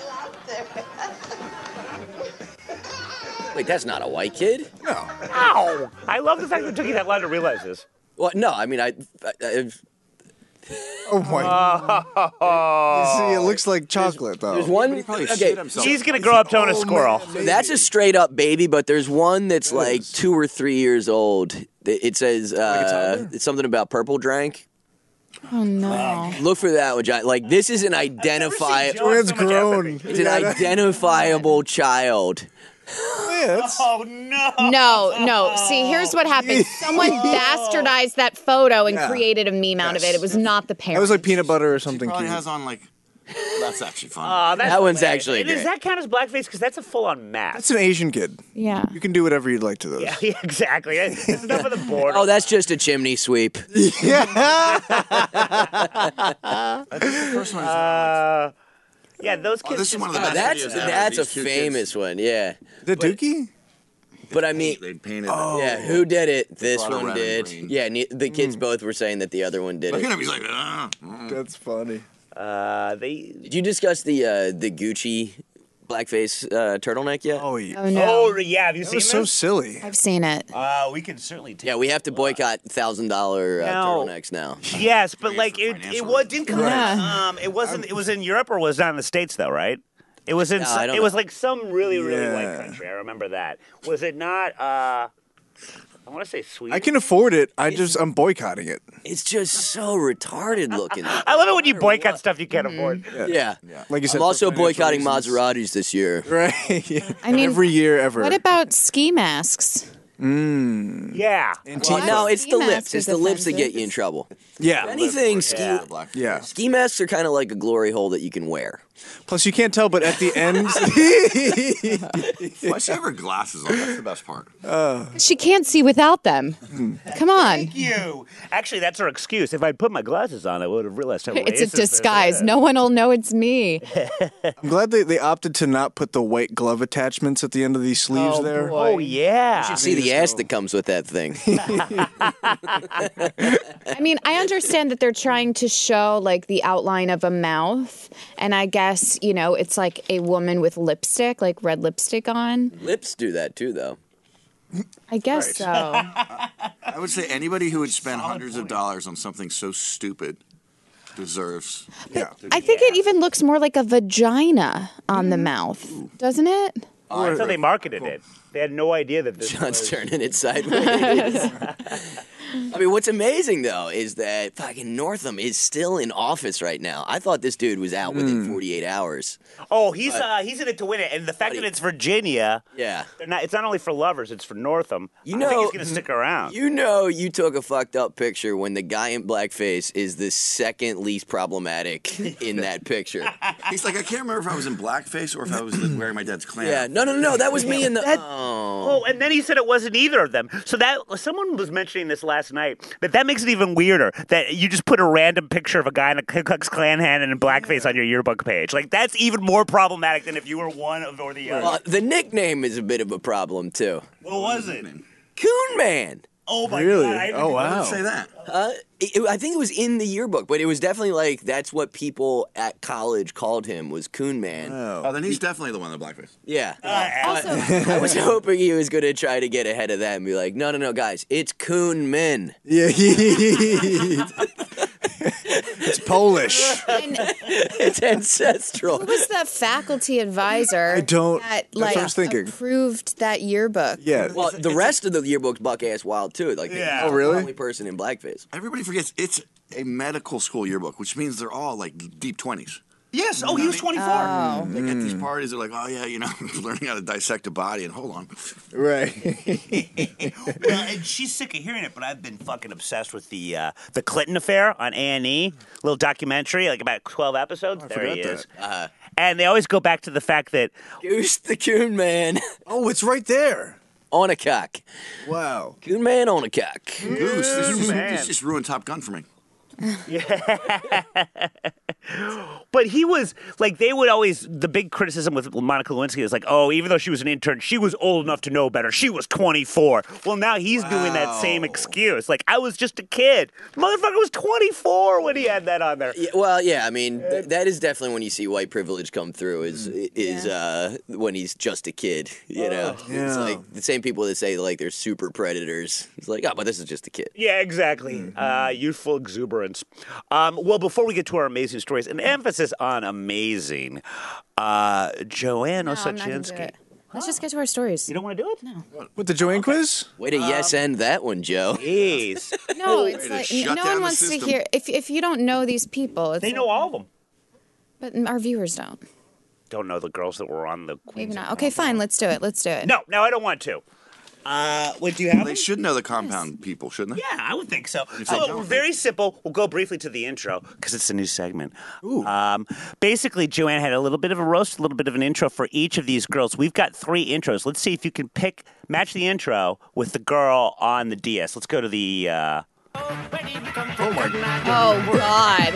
Wait, that's not a white kid? No. Ow! I love the fact that it took you that long to realize this. Well, no, I mean, I. I, I Oh, my. You see, it looks like chocolate, though. there's one. probably Okay, shit himself. He's gonna grow up to own a squirrel. so that's a straight up baby, but there's one that's like two or three years old. It it says uh, it's something about purple drank. Oh no. Look for that one, John. Like, this is an identifiable. It's grown. It's an identifiable child. Yeah, that's, Oh no! No, no. See, here's what happened. Someone bastardized that photo and Yeah. created a meme out of it. It was not the parent. that was like peanut butter or He something probably cute. has on like. That's actually fun. Aw, that's That one's hilarious. actually And Does great. that count as blackface? Because that's a full-on mask. That's an Asian kid. Yeah. You can do whatever you'd like to those. Yeah, yeah, exactly. It's enough of the border. Oh, that's just a chimney sweep. First one is- Uh, yeah, those Oh, kids. this is one of the Oh, best that's videos ever. that's a These two kids, famous one. Yeah. The Dookie? But I mean, They painted. yeah, who did it? This brought it one red and did. green. Yeah, ne- the kids both were saying that the other one did Look at it. him. He's like, ah. mm. That's funny. Uh, they. Did you discuss the uh, the Gucci blackface uh, turtleneck yet? Oh, yeah. Oh no. Oh yeah, have you That seen was so this? silly. I've seen it. Uh, we can certainly take. Yeah, we have to boycott thousand dollar uh, No. turtlenecks now. Yes, but Great like for it, it financial was didn't come. Yeah. Um, it wasn't. It was in Europe or was it in the States though, right? It was in. No, some- I don't it was know. like some really really white Yeah. country. I remember that. Was it not? Uh, I want to say Sweden. I can afford it. I just, I'm boycotting it. It's just so retarded looking. I love it when you boycott stuff you can't afford. Yeah. Like you said, I'm for also financial boycotting reasons. Maseratis this year. Right. Yeah. I mean, every year ever. What about ski masks? Mm. Yeah. Well, no, it's the Ski mask lips. It's is the lips that get offensive. you in trouble. Yeah. Anything ski. Yeah. Yeah. Ski masks are kind of like a glory hole that you can wear. Plus, you can't tell, but at the end. Why does she have her glasses on? That's the best part. She can't see without them. Come on. Thank you. Actually, that's her excuse. If I'd put my glasses on, I would have realized how It's racist a this disguise. is. No one will know it's me. I'm glad they, they opted to not put the white glove attachments at the end of these sleeves Oh, there. boy. Oh yeah. You should see the ass that comes with that thing. I mean, I understand that they're trying to show like the outline of a mouth, and I guess, you know, it's like a woman with lipstick, like red lipstick on. Lips do that too, though. I guess so. I would say anybody who would spend hundreds of dollars on something so stupid deserves. Yeah. I think it even looks more like a vagina on the mouth, doesn't it? Oh, that's how they marketed it. They had no idea that this John's was... turning it sideways. I mean, what's amazing, though, is that fucking Northam is still in office right now. I thought this dude was out within forty-eight hours. Oh, he's But- uh, he's in it to win it. And the fact that it's Virginia, Yeah. they're not, it's not only for lovers, it's for Northam. You I know, think he's going to stick around. You know you took a fucked up picture when the guy in blackface is the second least problematic in that picture. He's like, I can't remember if I was in blackface or if I was wearing my dad's clan. Yeah, no, no, no, that was me in the... That- oh. Oh, and then he said it wasn't either of them. So that someone was mentioning this last night, but that makes it even weirder that you just put a random picture of a guy in a Ku Klux Klan hat and in blackface on your yearbook page. Like, that's even more problematic than if you were one of or the other. Well, the nickname is a bit of a problem, too. What was it? Coon Man. Oh, my Really? God. I Oh, wow. Say that. Uh, it, it- I think it was in the yearbook, but it was definitely like that's what people at college called him was Coon Man. Oh, then he's definitely the one in the blackface. Yeah. Also, I was hoping he was going to try to get ahead of that and be like, no, no, no, guys, it's Coon Men. Yeah, it's Polish. and It's ancestral. who was the faculty advisor I don't- that that's what like I was thinking. approved that yearbook? Yeah. Well, the rest of the yearbook's buck ass wild too. Like, Yeah. the Oh, really? only person in blackface. Everybody forgets it's a medical school yearbook, which means they're all like deep twenties. Yes. Oh, he was twenty-four. Oh. They get these parties, they're like, oh, yeah, you know, learning how to dissect a body, and hold on. Right. Well, and she's sick of hearing it, but I've been fucking obsessed with the uh, the Clinton affair on A and E, little documentary, like about twelve episodes. I there he forgot is. Uh, And they always go back to the fact that Goose the Coon Man Oh, it's right there. on a cock. Wow. Coon Man on a cock. Goose, this, just, man. this just ruined Top Gun for me. But he was like, they would always, the big criticism with Monica Lewinsky is like, oh, even though she was an intern, she was old enough to know better. She was twenty-four. Well, now he's doing that same excuse. Like, I was just a kid. Motherfucker was twenty-four when he had that on there. Yeah, well, yeah, I mean, th- that is definitely when you see white privilege come through is is uh, when he's just a kid, you know? It's Yeah. like the same people that say, like, they're super predators. It's like, oh, but this is just a kid. Yeah, exactly. Uh, youthful exuberance. Um, well, before we get to our amazing stories, an emphasis on amazing, uh, Joanne No, I'm not gonna do Osachinsky. it. Let's just get to our stories. You don't want to do it? No. With the Joanne quiz? Way to yes end that one, Joe. Jeez. No, it's Way to like shut no down one the wants to system. hear. If if you don't know these people, it's They like- know all of them. but our viewers don't. Don't know the girls that were on the Maybe Queens. not. Okay, fine. Let's do it. Let's do it. No, no, I don't want to. Uh, what do you have? They should know the compound people, shouldn't they? Yeah, I would think so. If they So, don't, very simple. We'll go briefly to the intro because it's a new segment. Um, basically, Joanne had a little bit of a roast, a little bit of an intro for each of these girls. We've got three intros. Let's see if you can pick, match the intro with the girl on the D S. Let's go to the. Uh, Oh God.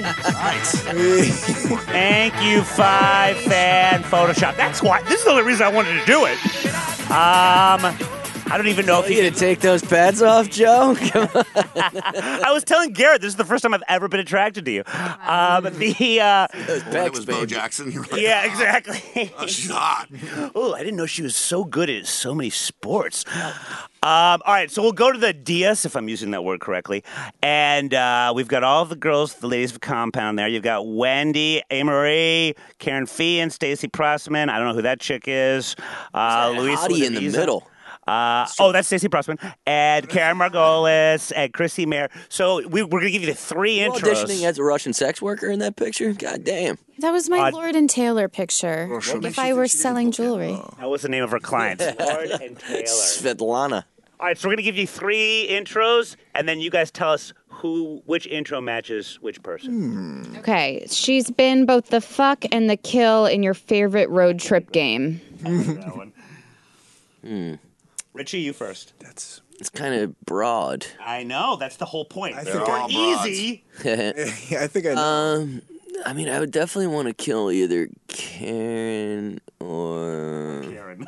Thank you, Five Fan Photoshop. That's why. This is the only reason I wanted to do it. Um, I don't even know if You you gonna take those pads off, Joe? Come on. I was telling Garrett this is the first time I've ever been attracted to you. Um, the uh, Those When it pecs, was Bo baby. Jackson. You're like, yeah, exactly. oh, she's hot. Oh, I didn't know she was so good at so many sports. Um, all right, so we'll go to the D S, if I'm using that word correctly. And uh, we've got all the girls, the ladies of Compound there. You've got Wendy, A-Marie, Karen Fee, and Stacey Prossman. I don't know who that chick is. Uh, Luis Hottie in the Luisa. middle. Uh, oh, that's Stacey Prossman. And Karen Margolis and Chrissy Mayer. So we, we're going to give you the three You intros. auditioning as a Russian sex worker in that picture? God damn. That was my Uh, Lord and Taylor picture. If I were selling jewelry. That was the name of her client, Lord and Taylor. Svetlana. All right, so we're going to give you three intros, and then you guys tell us who, which intro matches which person. Okay, she's been both the fuck and the kill in your favorite road trip game. That one. Hmm. Richie, you first. That's. It's kind of broad. I know, that's the whole point. I They're think all I- easy. Yeah, I think I know. um, I mean, I would definitely want to kill either Karen or Karen.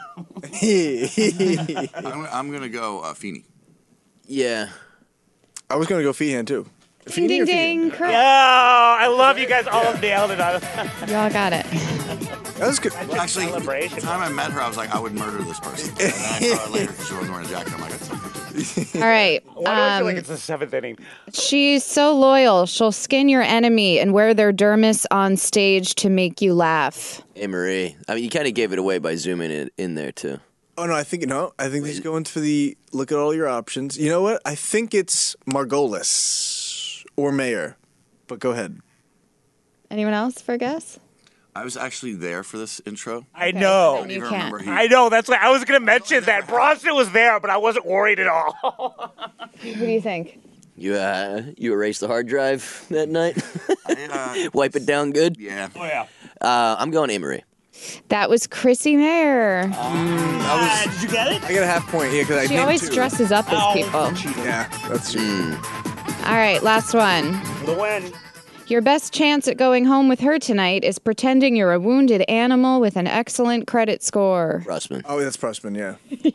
I'm, I'm going to go uh, Feeney. yeah. I was going to go Feehan, too. Ding, Feeny ding, or ding. Yeah, Correct. I love you guys all have nailed it. On Y'all got it. That was good. Well, actually, the celebration. time I met her, I was like, I would murder this person. And then I saw her later because she wasn't wearing a jacket. I'm like, that's something. All right. Why do I feel like Um, it's the seventh inning? she's so loyal. She'll skin your enemy and wear their dermis on stage to make you laugh. Hey, Marie. I mean, you kind of gave it away by zooming it in there, too. Oh no, I think no. I think he's going for the look at all your options. You know what? I think it's Margolis or Mayer. But go ahead. Anyone else for a guess? I was actually there for this intro. I know. I don't even remember who- I know. That's why I was going to mention that. Bronson was there, but I wasn't worried at all. What do you think? You uh, you erased the hard drive that night? I, uh, Wipe it down good? Yeah. Oh, yeah. Uh, I'm going Amory. That was Chrissy Mayer. Uh, did you get it? I got a half point. Yeah, because I She named always two. dresses up as people. Yeah, that's true. All right, last one. The win. Your best chance at going home with her tonight is pretending you're a wounded animal with an excellent credit score. Russman. Oh, that's Pressman, yeah.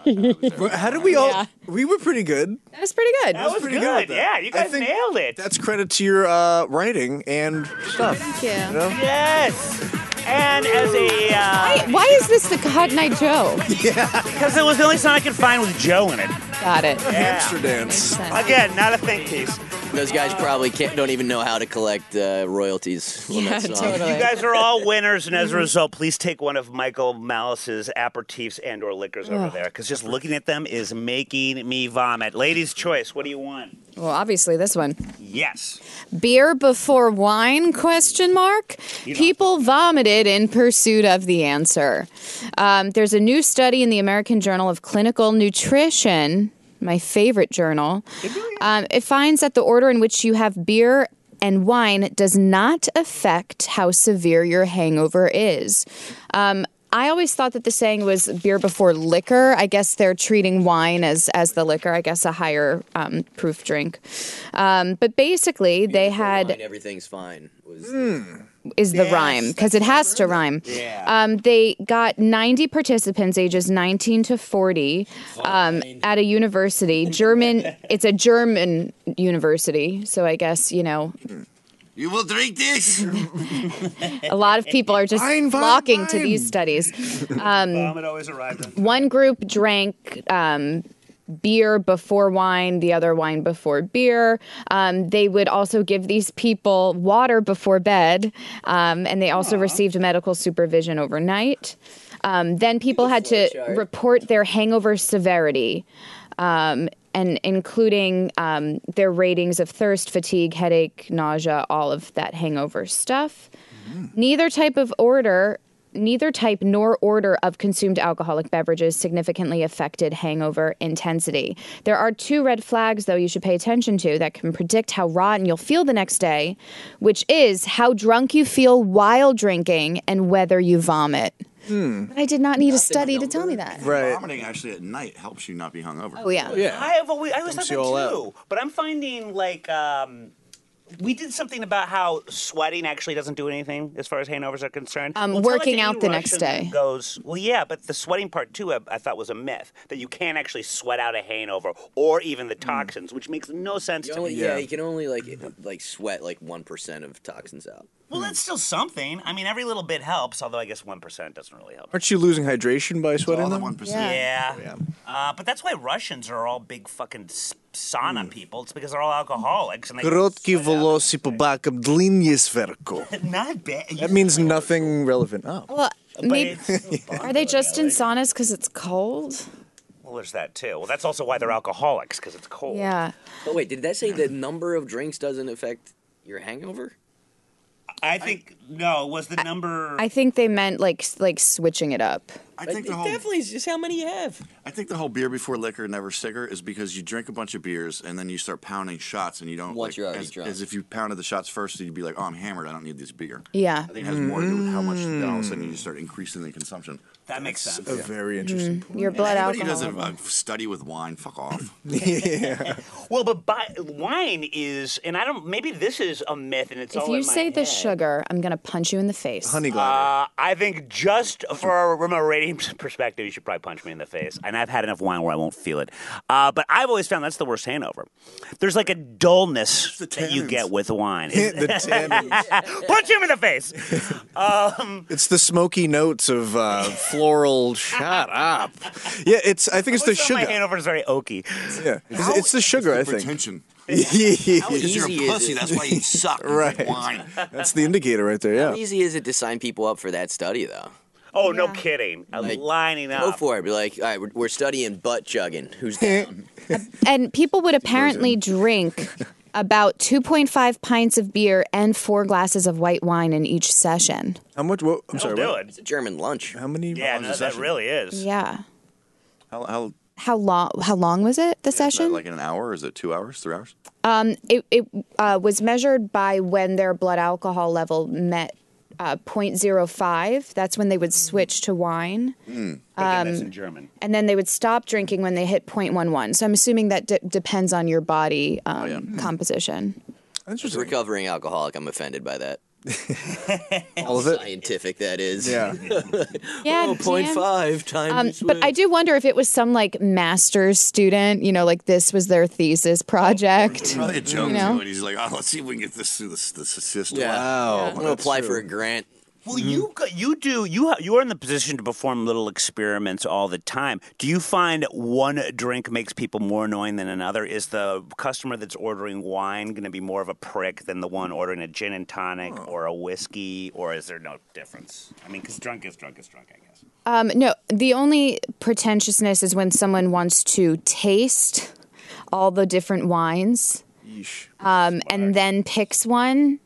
But how did we all? Yeah. We were pretty good. That was pretty good. That was pretty good. good at that. Yeah, you I guys think nailed it. That's credit to your uh, writing and stuff. Thank you. You know? Yes. And as a... Uh, Why, why is this the Hot Night Joe? Because it was the only song I could find with Joe in it. Got it. Yeah. Hamster dance. Again, not a think piece. Those guys probably can't, don't even know how to collect uh, royalties on Yeah, that song. totally. You guys are all winners, and as a result, please take one of Michael Malice's aperitifs and or liquors over there, because just looking at them is making me vomit. Ladies' choice, what do you want? Well, obviously this one. Yes. Beer before wine? Question mark. People vomited in pursuit of the answer. Um, there's a new study in the American Journal of Clinical Nutrition, my favorite journal. Um, it finds that the order in which you have beer and wine does not affect how severe your hangover is. Um, I always thought that the saying was beer before liquor. I guess they're treating wine as, as the liquor, I guess a higher um, proof drink. Um, but basically, they had... Fine, everything's fine. Was is the rhyme, because it has to rhyme. Yeah. Um, they got ninety participants ages nineteen to forty um, at a university. German, it's a German university, so I guess, you know... You will drink this? A lot of people are just Wine, wine, flocking wine. to these studies. Um, Vomit always arrived. one group drank um, beer before wine, the other wine before beer. Um, they would also give these people water before bed, um, and they also received medical supervision overnight. Um, then people had to report their hangover severity. Um, and including um, their ratings of thirst, fatigue, headache, nausea, all of that hangover stuff. Mm-hmm. Neither type of order, neither type nor order of consumed alcoholic beverages significantly affected hangover intensity. There are two red flags, though, you should pay attention to that can predict how rotten you'll feel the next day, which is how drunk you feel while drinking and whether you vomit. Hmm. But I did not need a study to tell me that. Right. Vomiting actually at night helps you not be hungover. Oh, yeah. Yeah. I have always, I always thought Dumps that you all too. But I'm finding like um, we did something about how sweating actually doesn't do anything as far as hangovers are concerned. Um, Well, tell working that to out any the next Russian day. who Goes well, yeah, but the sweating part too, I, I thought was a myth that you can't actually sweat out a hangover or even the toxins, which makes no sense You to only, me. yeah. you can only like like sweat like one percent of toxins out. Well, that's still something. I mean, every little bit helps, although I guess one percent doesn't really help. Aren't you losing hydration by sweating? all the them? one percent. Yeah. Yeah. Uh, but that's why Russians are all big fucking s- sauna people. It's because they're all alcoholics. And they Krótki włosy po bokach, długие swerko. Not bad. That means nothing relevant. Oh. Well, maybe, it's- are they just in saunas because it's cold? Well, there's that too. Well, that's also why they're alcoholics, because it's cold. Yeah. But wait, did that say the number of drinks doesn't affect your hangover? I think no. Was the number? I think they meant like like switching it up. I think it the whole definitely is just how many you have. I think the whole beer before liquor, never sicker is because you drink a bunch of beers and then you start pounding shots and you don't. Once like, you're already as, drunk. as if you pounded the shots first, you'd be like, "Oh, I'm hammered. I don't need this beer." Yeah. I think it has more to do with how much. Then all of a sudden you just start increasing the consumption. That makes sense. A very interesting point. Your blood Anybody who alcohol. doesn't uh, study with wine, fuck off. Yeah. Well, but by, wine is, and I don't. Maybe this is a myth, and it's If all you in my say the head. sugar, I'm gonna punch you in the face. Honey glider. Uh, I think just for from a rating perspective, you should probably punch me in the face. And I've had enough wine where I won't feel it. Uh, but I've always found that's the worst hangover. There's like a dullness that you tannins. get with wine. The tannins. Punch him in the face. Um, It's the smoky notes of uh, floral. Shut up. Yeah, it's. I think it's the always found sugar. My hangover is very oaky. Yeah, it's, it's the sugar. I think. Pretension. Yeah. Because you're a easy is pussy. it? That's why you suck. You Right. drink wine. That's the indicator right there. How Yeah. easy is it to sign people up for that study, though? Oh, no kidding. I'm lining up. Go for it. Be like, all right, we're, we're studying butt chugging. Who's down? And people would apparently drink about two point five pints of beer and four glasses of white wine in each session. How much? What, I'm That'll sorry. do what? it. It's a German lunch. How many? Yeah, no, that really is. Yeah. How, how How long? How long was it? The is that, session? like in an hour? Is it two hours? Three hours? Um, it it uh, was measured by when their blood alcohol level met uh, zero point zero five. That's when they would switch to wine. Mm. Um, that's in German. And then they would stop drinking when they hit zero point one one. So I'm assuming that d- depends on your body um, composition. As a recovering alcoholic, I'm offended by that. All of it? Scientific, that is. Yeah. Yeah, oh, point damn. five times. Um, the but I do wonder if it was some like master's student, you know, like this was their thesis project. Probably a joke you know? too, and he's like, "Oh, let's see if we can get this through this this system." Yeah. Wow. I'm gonna apply for a grant. Well, you got- you do you ha- you are in the position to perform little experiments all the time. Do you find one drink makes people more annoying than another? Is the customer that's ordering wine going to be more of a prick than the one ordering a gin and tonic or a whiskey, or is there no difference? I mean, because drunk is drunk is drunk, I guess. Um, no, the only pretentiousness is when someone wants to taste all the different wines um, and then picks one.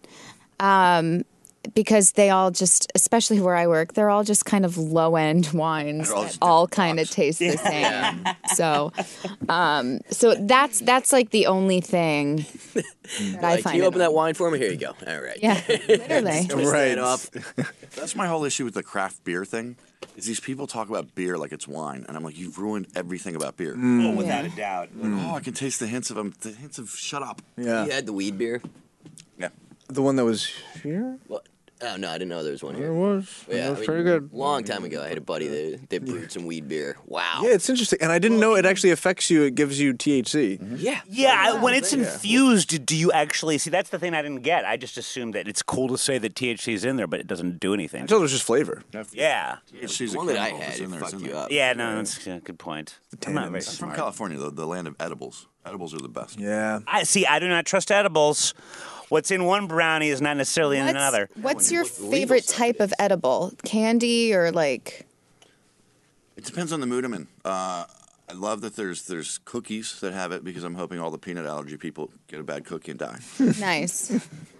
Um, because they all just, especially where I work, they're all just kind of low-end wines all that just all kind of taste the same. So, um, so that's that's like the only thing that I Like, find. can you open annoying. that wine for me? Here you go. All right. Yeah, literally. Twist Right. that up. That's my whole issue with the craft beer thing. Is these people talk about beer like it's wine, and I'm like, you've ruined everything about beer. Oh, without a doubt. Like, oh, I can taste the hints of them. The hints of shut up. Yeah. You had the weed beer? Yeah. The one that was here? What? Oh, no, I didn't know there was one here. There was. Yeah, That was I mean, pretty good. Long time ago, I had a buddy that, that brewed some weed beer. Wow. Yeah, it's interesting. And I didn't know it actually affects you. It gives you T H C. Yeah. Yeah, I- when it's Yeah. infused, do you actually see? That's the thing I didn't get. I just assumed that it's cool to say that T H C is in there, but it doesn't do anything. I thought it was just flavor. Yeah. It's The one that I had, it fucked you up. Yeah, no, that's a good point. I'm not very I'm from smart. California, the, the land of edibles. Edibles are the best. Yeah. I see. I do not trust edibles. What's in one brownie is not necessarily in What's, another. what's your favorite type of edible? Candy or like? It depends on the mood I'm in. Uh, I love that there's there's cookies that have it because I'm hoping all the peanut allergy people get a bad cookie and die. Nice.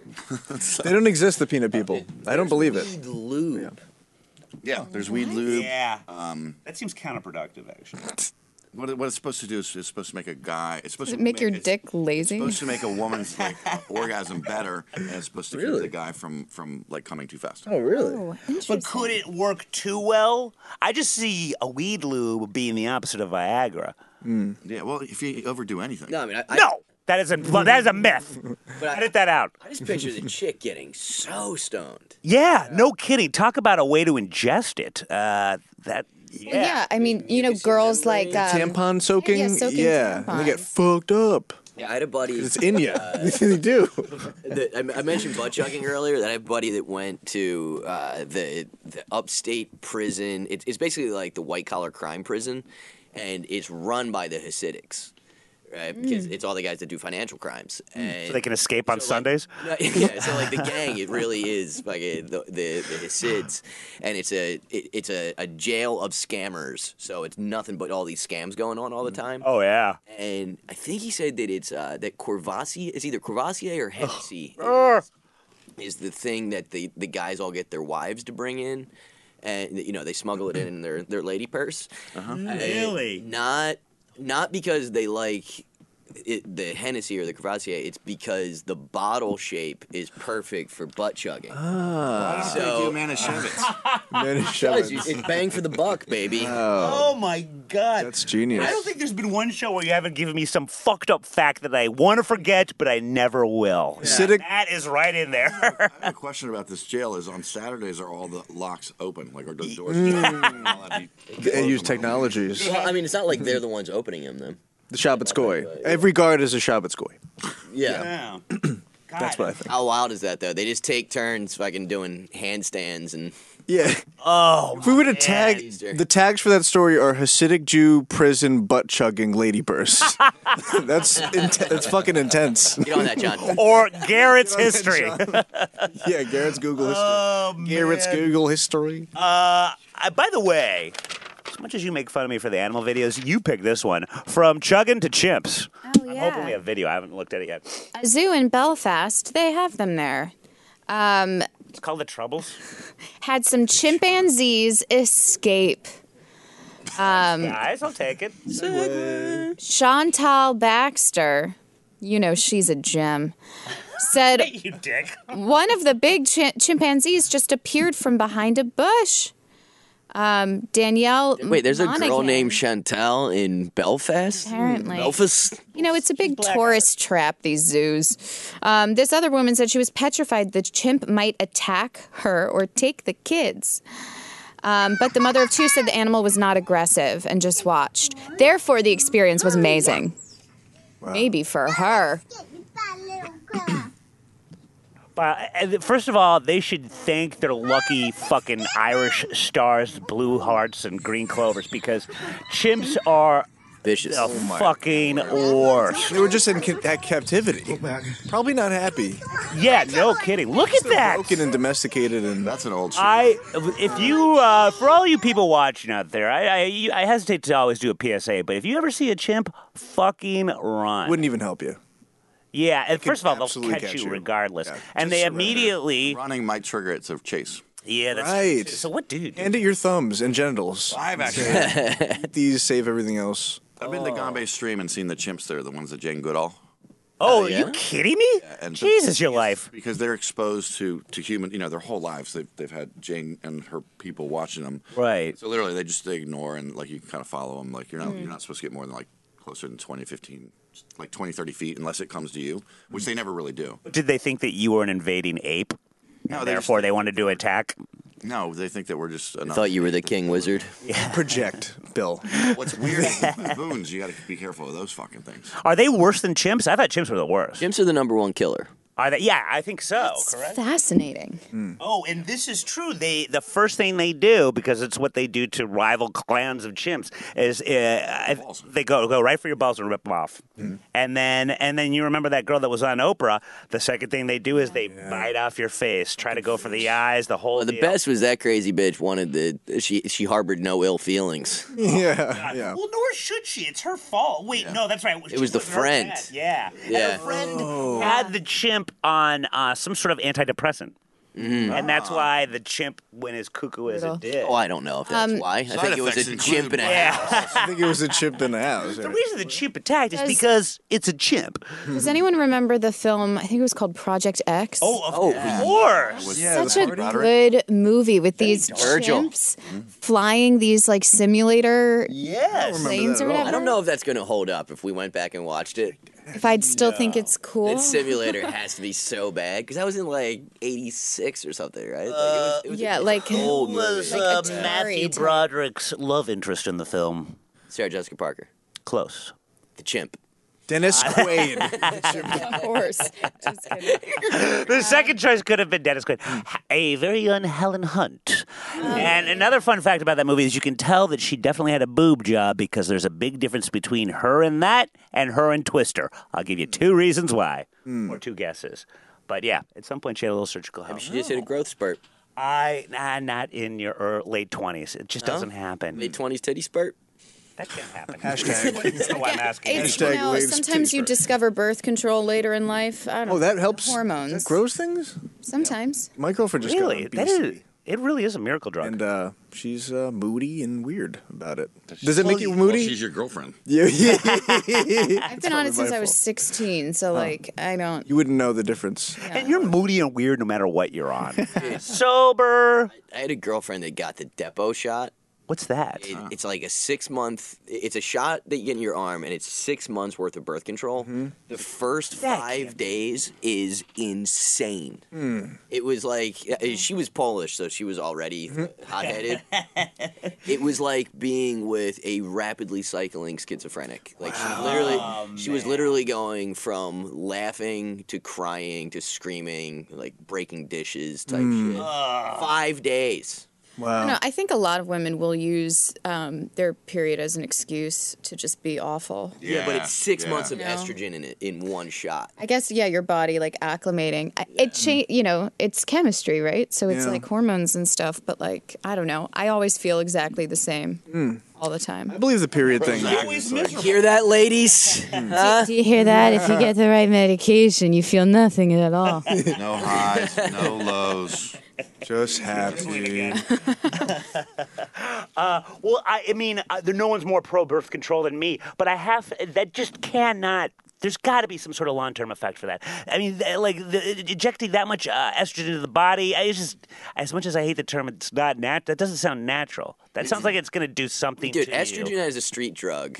They don't exist, the peanut people. I don't believe it. Weed lube. Yeah, there's weed lube. Yeah. Um, That seems counterproductive, actually. what, it- what it's supposed to do is it's supposed to make a guy. It's supposed Does it to make your it's dick lazy? supposed to make a woman's like orgasm better, and it's supposed to keep Really? the guy from from like coming too fast. Oh, really? Oh, But interesting. could it work too well? I just see a weed lube being the opposite of Viagra. Yeah, well, if you overdo anything. No, I mean, I, I, No, that is a that is a myth. but I, Edit that out. I just picture the chick getting so stoned. Yeah, no kidding. Talk about a way to ingest it. Uh, that yeah. Well, yeah, I mean, you know, girls like um, Tampon soaking? yeah, soaking yeah. And they get tampons. fucked up. Yeah, I had a buddy. It's in you. They do. that, I, I mentioned butt chugging earlier. That I had a buddy that went to uh, the the upstate prison. It, it's basically like the white collar crime prison, and it's run by the Hasidics, right? Because it's all the guys that do financial crimes. And So they can escape on so, like, Sundays. no, yeah, so like the gang, it really is like a, the, the the Hasids, and it's a it, it's a, a jail of scammers. So it's nothing but all these scams going on all the time. Oh yeah. And I think he said that it's uh, that Courvoisier is either Courvoisier or Hennessy is, is the thing that the, the guys all get their wives to bring in, and you know they smuggle it in, in their their lady purse. Uh-huh. And Really? Not not because they like it, the Hennessy or the Courvoisier. It's because the bottle shape is perfect for butt chugging. Ah. They do So Manischewitz. Guys, it's bang for the buck, baby. Oh my God. That's genius. I don't think there's been one show where you haven't given me some fucked up fact that I want to forget, but I never will. Acidic- That is right in there. I have a question about this jail. Is on Saturdays are all the locks open? Like are the doors? and all that be They use closed? technologies. Well, I mean, it's not like they're the ones opening them, then. The Shabbatskoy. Every guard is a Shabbatskoy. Yeah. Yeah. That's what I think. How wild is that, though? They just take turns fucking doing handstands and. Yeah. Oh, if we were to tag, the tags for that story are Hasidic Jew, prison, butt chugging, lady burst. that's int- that's fucking intense. Get on that, John. Or Garrett's history. Yeah, Garrett's Google history. Oh, Garrett's man. Google history. Uh, I- by the way, as much as you make fun of me for the animal videos, you picked this one. From chugging to chimps. Oh, I'm yeah. hoping we have video. I haven't looked at it yet. A zoo in Belfast, they have them there. Um, It's called The Troubles. had some chimpanzees escape. Um, Guys, I'll take it. Chantal Baxter, you know she's a gem, said You dick. one of the big chi- chimpanzees just appeared from behind a bush. Um, Danielle Wait, there's a girl Monaghan. named Chantal in Belfast? Apparently. Belfast? You know, it's a big tourist trap, these zoos. Um, this other woman said she was petrified the chimp might attack her or take the kids. Um, but the mother of two said the animal was not aggressive and just watched. Therefore, the experience was amazing. Maybe for her. But uh, first of all, they should thank their lucky fucking Irish stars, blue hearts, and green clovers because chimps are vicious. The fucking worst. They were just in ca- at captivity. Probably not happy. Yeah, no kidding. Look at that. Broken and domesticated, and that's an old. I, if you, uh, for all you people watching out there, I, I, I hesitate to always do a P S A, but if you ever see a chimp, fucking run. Wouldn't even help you. Yeah, and first of all, they'll absolutely catch catch you you. regardless, Yeah, and just they surrender. immediately Running might trigger it to chase. Yeah, that's Right. So what, dude? Hand it your thumbs and genitals. I've actually. These save everything else. I've been to Gombe Stream and seen the chimps there, the ones that Jane Goodall. Oh, are you kidding me? And the- Jesus, your life. Because they're exposed to, to human, you know, their whole lives. They've, they've had Jane and her people watching them. Right. So literally, they just they ignore and like you can kind of follow them. Like you're not Mhm. you're not supposed to get more than like closer than twenty, fifteen, like twenty, thirty feet unless it comes to you, which they never really do. Did they think that you were an invading ape? No, And they therefore they wanted to attack. No, they think that we're just. I thought you were the king wizard. Project, Bill. What's weird is the baboons. You got to be careful of those fucking things. Are they worse than chimps? I thought chimps were the worst. Chimps are the number one killer. Are they? Yeah, I think so. Correct. Fascinating. Oh, and this is true. They the first thing they do, because it's what they do to rival clans of chimps, is uh, they go go right for your balls and rip them off. And then and then you remember that girl that was on Oprah. The second thing they do is they bite off your face, try to go for the eyes, the whole. Well, the deal. best was that crazy bitch wanted the she she harbored no ill feelings. Yeah, yeah. Well, nor should she. It's her fault. Wait, no, that's right. It was the her friend. pet. Yeah. And Yeah. her friend Oh. had the chimp on uh, some sort of antidepressant. Mm. And that's why the chimp went as cuckoo as it did. Oh, I don't know if that's Um, why. I Side think it was effects a include chimp and a Yeah. half. I think it was a chimp in the house. The reason the chimp attacked is Does- because it's a chimp. Does anyone remember the film? I think it was called Project X. Oh, of Oh, course. Yeah, Such the a party. good movie with these Virgil. chimps flying these like simulator Yes. planes or that at all. whatever. I don't know if that's going to hold up if we went back and watched it. If I'd still think it's cool. That simulator has to be so bad because that was in like eighty-six or something, right? Like, it was, it was yeah, a like old Who movie. was Like uh, Atari Matthew type. Broderick's love interest in the film? Sarah Jessica Parker, Close. the chimp. Dennis Quaid. of course. Just kidding. The second choice could have been Dennis Quaid. A very young Helen Hunt. And another fun fact about that movie is you can tell that she definitely had a boob job because there's a big difference between her and that and her and Twister. I'll give you two reasons why, or two guesses. But yeah, at some point she had a little surgical help. She just hit a growth spurt. I nah, not in your ear- late twenties. It just No? doesn't happen. Late twenties titty spurt. That can't happen. Hashtag. That's not why I'm asking. It's, Hashtag you know, latest sometimes you titty discover birth control later in life. I don't Oh, that know, helps. Hormones. That grows things. Sometimes. My girlfriend just Really? got That obesity. is, it really is a miracle drug. And uh, she's uh, moody and weird about it. Does it make Well, you well, moody? she's your girlfriend. Yeah, yeah. I've been on it since I was sixteen, so like I don't. You wouldn't know the difference. And you're moody and weird no matter what you're on. Sober. I had a girlfriend that got the Depo shot. What's that? It, it's like a six month. It's a shot that you get in your arm, and it's six months worth of birth control. The first five days is insane. Hmm. It was like she was Polish, so she was already hot headed. It was like being with a rapidly cycling schizophrenic. Like she was literally, Oh, she was literally going from laughing to crying to screaming, like breaking dishes type Mm. shit. Five days. Wow. No, I think a lot of women will use um, their period as an excuse to just be awful. Yeah, but it's six Yeah. months of You know? estrogen in it in one shot. I guess yeah, your body like acclimating. I- It cha- you know, it's chemistry, right? So it's Yeah. like hormones and stuff. But like, I don't know. I always feel exactly the same Mm. all the time. I believe the period thing. Hear that, ladies? Huh? Do you hear that? If you get the right medication, you feel nothing at all. No highs, no lows. Just happy. Uh, well, I, I mean, uh, there, no one's more pro birth control than me, but I have that just cannot. There's got to be some sort of long-term effect for that. I mean, th- like the, injecting that much uh, estrogen into the body. I just, as much as I hate the term, it's not nat. That doesn't sound natural. That sounds like it's going to do something Dude, to estrogen you. as a street drug.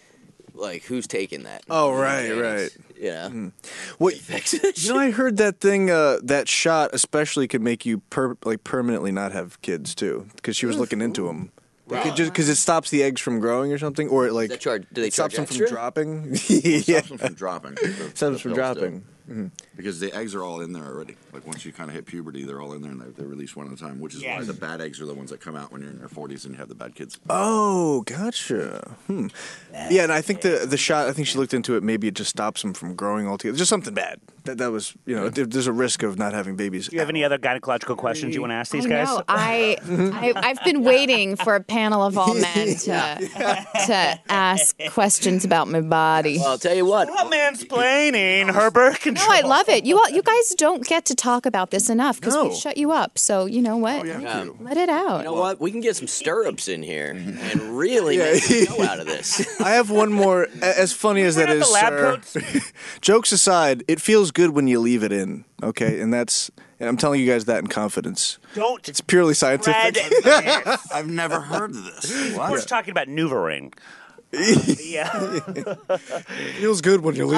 Like, who's taking that? Oh, right, right. Yeah. Mm. Well, you know, I heard that thing, uh, that shot especially could make you per- like permanently not have kids too, because she was looking into them. Like it just because it stops the eggs from growing or something, or it like that charge, do they it stops charge them extra? from dropping. Well, it yeah, stops them from dropping. The- stops the them from pills dropping. do. Mhm. Because the eggs are all in there already. Like once you kind of hit puberty, they're all in there and they, they release one at a time, which is why Yes. the bad eggs are the ones that come out when you're in your forties and you have the bad kids. Oh, gotcha. Hmm. Yeah, and I think the the shot. I think she looked into it. Maybe it just stops them from growing altogether. Just something bad. That that was, you know, there- there's a risk of not having babies. Do you have any other gynecological questions you want to ask these I guys? know. I, I I've been waiting for a panel of all men to to ask questions about my body. Well, I'll tell you what. Stop mansplaining her birth No, control. I love it. You all, you guys don't get to talk about this enough because No. we shut you up. So you know what? Yeah. Let it out. You know what? We can get some stirrups in here and really make a show out of this. I have one more. a- As funny as that have is, the lab sir, jokes aside, it feels good when you leave it in. Okay, and that's. And I'm telling you guys that in confidence. Don't. It's purely scientific. I've never heard of this. We're just talking about NuvaRing. Uh, yeah. feels good when you leave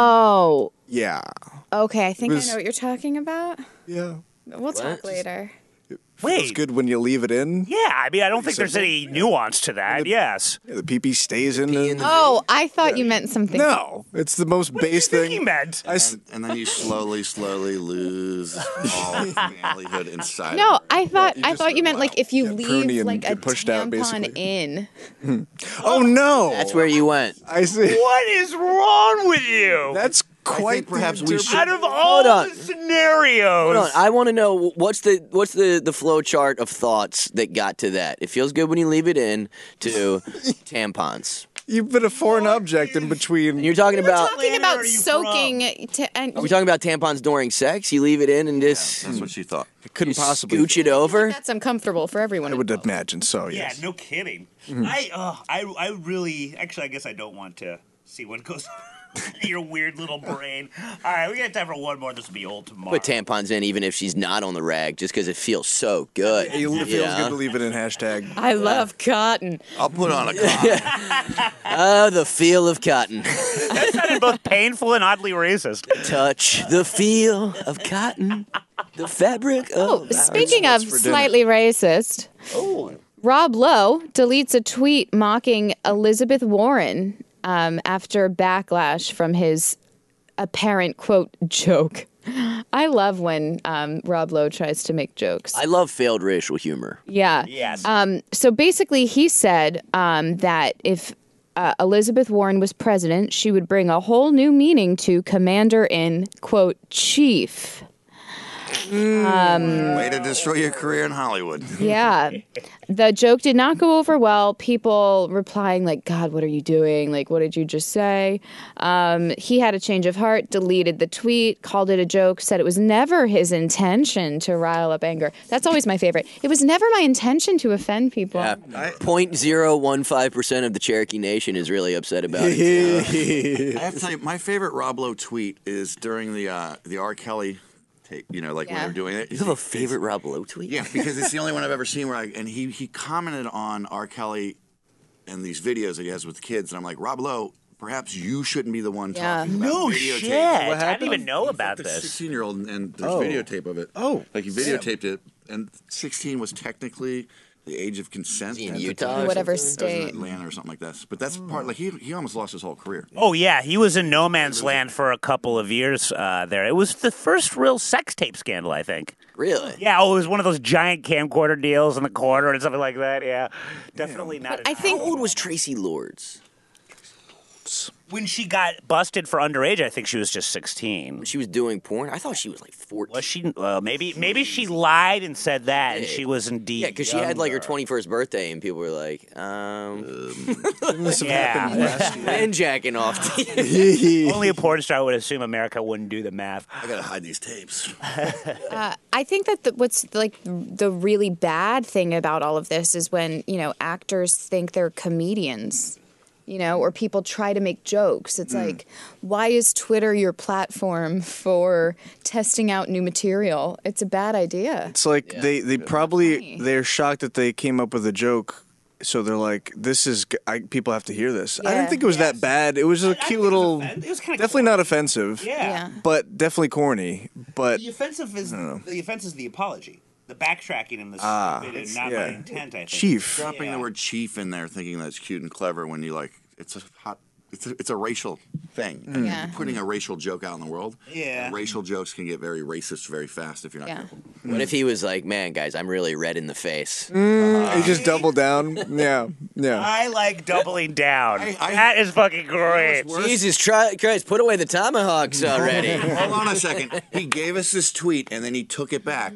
Oh. it in. Yeah. Okay, I think It was- I know what you're talking about. Yeah. We'll talk later. Feels good when you leave it in. Yeah, I mean, I don't think there's any nuance to that. Yes. Yeah, the pee pee stays in. The, Oh, I thought you meant something. no, it's the most base thing. meant? I s- And, and then you slowly, slowly lose all manlyhood inside. No, I thought You I just thought you meant like if you pruny leave and like a get pushed out, tampon basically. in. oh no, That's where you went. I see. What is wrong with you? That's quite. perhaps we should. Out of all on. the scenarios. Hold on. I want to know what's the what's the the flow chart of thoughts that got to that. It feels good when you leave it in to tampons. You've been a foreign object in between. And you're talking about. Talking about soaking. T- and Are we talking about tampons during sex? You leave it in and just That's what she thought. Couldn't possibly. scooch it over. that's uncomfortable for everyone. I would imagine so. Yeah, Yes. no kidding. Mhm. I, uh, I, I really, actually, I guess I don't want to see what goes on in your weird little brain. All right, we got time for one more. This will be old tomorrow. Put tampons in even if she's not on the rag, just because it feels so good. It feels you know? good to leave it in hashtag. I love cotton. I'll put on a condom. Oh, the feel of cotton. That sounded both painful and oddly racist. Touch the feel of cotton. The fabric Oh, of. speaking of for dinner. slightly racist, Oh. Rob Lowe deletes a tweet mocking Elizabeth Warren um, after backlash from his apparent quote joke. I love when um, Rob Lowe tries to make jokes. I love failed racial humor. Yeah. Yes. Um, so basically, he said um, that if uh, Elizabeth Warren was president, she would bring a whole new meaning to commander in, quote, chief. Um, Way to destroy your career in Hollywood. yeah. The joke did not go over well. People replying like, God, what are you doing? Like, what did you just say? Um, he had a change of heart, deleted the tweet, called it a joke, said it was never his intention to rile up anger. That's always my favorite. It was never my intention to offend people. Yeah. zero point zero one five percent of the Cherokee Nation is really upset about it. I have to tell you, my favorite Rob Lowe tweet is during the uh, the R. Kelly tape. You know, like when Yeah. they were doing it. You have a favorite Rob Lowe tweet? Yeah, because it's the only one I've ever seen where I, and he he commented on R. Kelly and these videos that he has with kids, and I'm like, Rob Lowe, perhaps you shouldn't be the one Yeah. talking about No videotape. shit. I didn't even know about this. sixteen-year-old, and there's Oh. videotape of it. Oh. Like he videotaped it, and sixteen was technically the age of consent. in at the Utah time. or Whatever It was in state. Atlanta or something like that. But that's part, like, he, he almost lost his whole career. Oh yeah, he was in no man's land for a couple of years uh, there. It was the first real sex tape scandal, I think. Really? Yeah. Oh, it was one of those giant camcorder deals in the corner and something like that. Yeah, definitely not. I think. How old was Tracy Lords? When she got busted for underage, I think she was just sixteen. She was doing porn? I thought she was like fourteen. Was she? Uh, maybe maybe she lied and said that, and she was indeed. Yeah, because she had like her younger. twenty-first birthday, and people were like, um. This have Yeah. happened last year. and jacking off. Only a porn star would assume America wouldn't do the math. I gotta hide these tapes. Uh, I think that the, what's like the really bad thing about all of this is when, you know, actors think they're comedians, you know, or people try to make jokes. It's like, why is Twitter your platform for testing out new material? It's a bad idea. It's like they, they probably they're shocked that they came up with a joke, so they're like, "This is g- I, people have to hear this." I Yeah. didn't think it was that bad. It was a cute little, definitely not offensive. Yeah. but definitely corny. But The offensive is I don't know. the offense is the apology, the backtracking, and the Ah, stupid and not yeah. my intent. I think. Chief. Dropping Yeah. the word chief in there, thinking that's cute and clever when you like, it's a hot, it's a, it's a racial thing. And Yeah. you're putting a racial joke out in the world. Yeah. And racial jokes can get very racist very fast if you're not Yeah. careful. What if he was like, man, guys, I'm really red in the face? Mm, he just doubled down. Yeah, yeah. I like doubling down. that is fucking great. Jesus try, Christ, put away the tomahawks already. Hold on a second. He gave us this tweet and then he took it back.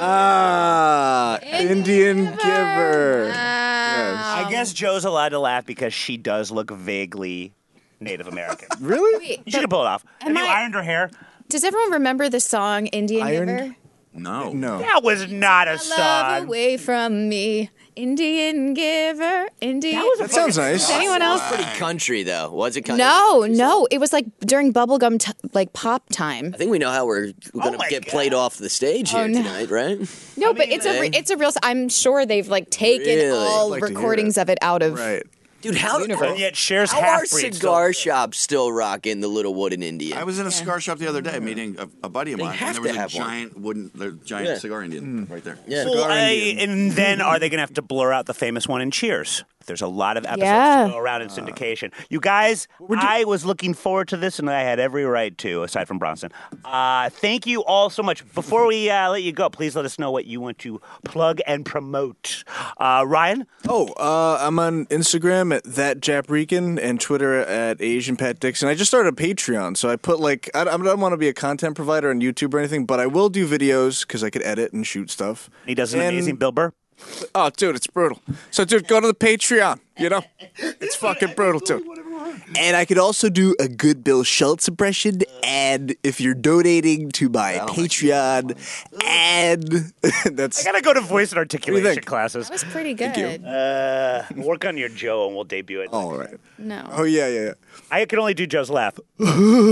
Ah, Indian giver. I guess Joe's allowed to laugh because she does look vaguely Native American. Really? Wait, She can pull it off. Have Am you I- ironed her hair? Does everyone remember the song Indian Ironed? Giver? No. No. That was not a Love song. away from me, Indian Giver, Indian. That sounds nice. Does anyone else? Pretty country though. Was it country? No, no. It was like during bubblegum t- like pop time. I think we know how we're going to my get God. played off the stage here Oh, no. tonight, right? No, but it's a re- eh? it's a real. I'm sure they've like taken Really? all I'd like to hear recordings of it out of. Right. Dude, how, And yet shares how are half-breed. cigar shops still rocking the little wooden Indian? I was in a cigar shop the other day meeting a, a buddy of They mine, have and there was to a have one. giant wooden, the giant Yeah. cigar Indian right there. Yeah. Well, I- and then are they going to have to blur out the famous one in Cheers? There's a lot of episodes Yeah. to go around in syndication. You guys, I was looking forward to this, and I had every right to, aside from Bronson. Uh, thank you all so much. Before we uh, let you go, please let us know what you want to plug and promote. Uh, Ryan? Oh, uh, I'm on Instagram at that Japrican and Twitter at Asian Pat Dixon. I just started a Patreon, so I put like I, I don't want to be a content provider on YouTube or anything, but I will do videos because I could edit and shoot stuff. He does an And- amazing Bill Burr. Oh, dude, it's brutal. So, dude, go to the Patreon. You know, it's fucking brutal, dude. And I could also do a good Bill Schultz impression. And if you're donating to my Patreon, and that's I got to go to voice and articulation think? classes. That was pretty good. Uh, work on your Joe, and we'll debut it. all right. No. Oh yeah, yeah, yeah. I can only do Joe's laugh. He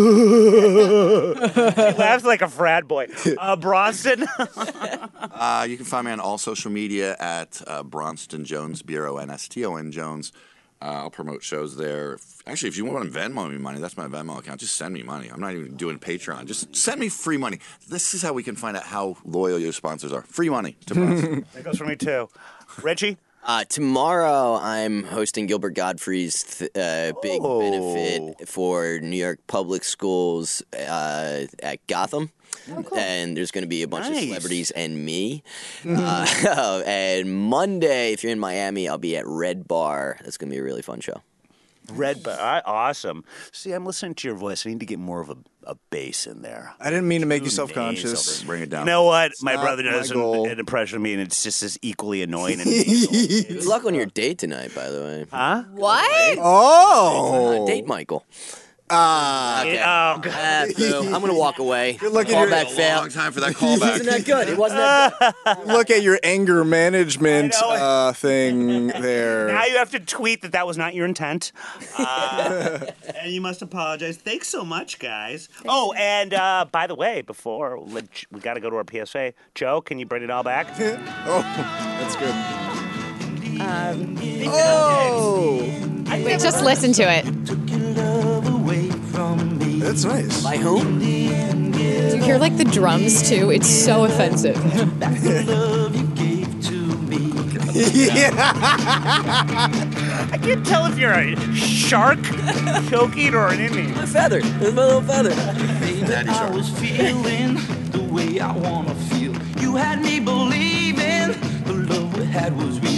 laughs like a frat boy. Uh, Bronson? Uh, you can find me on all social media at uh, Bronston Jones, B R O N S T O N Jones. Uh, I'll promote shows there. Actually, if you want to Venmo me money, that's my Venmo account. Just send me money. I'm not even doing Patreon. Just send me free money. This is how we can find out how loyal your sponsors are. Free money to Bronson. That goes for me, too. Reggie? Uh, tomorrow, I'm hosting Gilbert Gottfried's th- uh, big Oh. benefit for New York Public Schools uh, at Gotham. And there's going to be a bunch Nice. of celebrities and me. uh, and Monday, if you're in Miami, I'll be at Red Bar. That's going to be a really fun show. Red, but uh, awesome. See, I'm listening to your voice. I need to get more of a, a bass in there. I didn't mean to make you Too self-conscious. nasal. Bring it down. You know what? My not brother my does an, goal. an impression of me, and it's just as equally annoying and nasal. Good luck on your date tonight, by the way. Huh? What? Oh, Uh, date Michael. Ah. Okay. Oh, God. Ah, boo. I'm gonna walk away. Good luck at your- Callback fail. Long time for that callback. Wasn't that good? It wasn't that good. Look at your anger management I know. uh, thing there. Now you have to tweet that that was not your intent. Uh, and you must apologize. Thanks so much, guys. Oh, and uh, by the way, before let- we got to go to our P S A. Joe, can you bring it all back? Oh, that's good. Um, Oh! wait, just listen to it. That's nice. By whom? Do you hear like the drums too? It's so offensive. I can't tell if you're a shark choking or an Indian. My feather. It's my little feather. Daddy I shark. was feeling the way I wanna feel. You had me believing the love we had was real.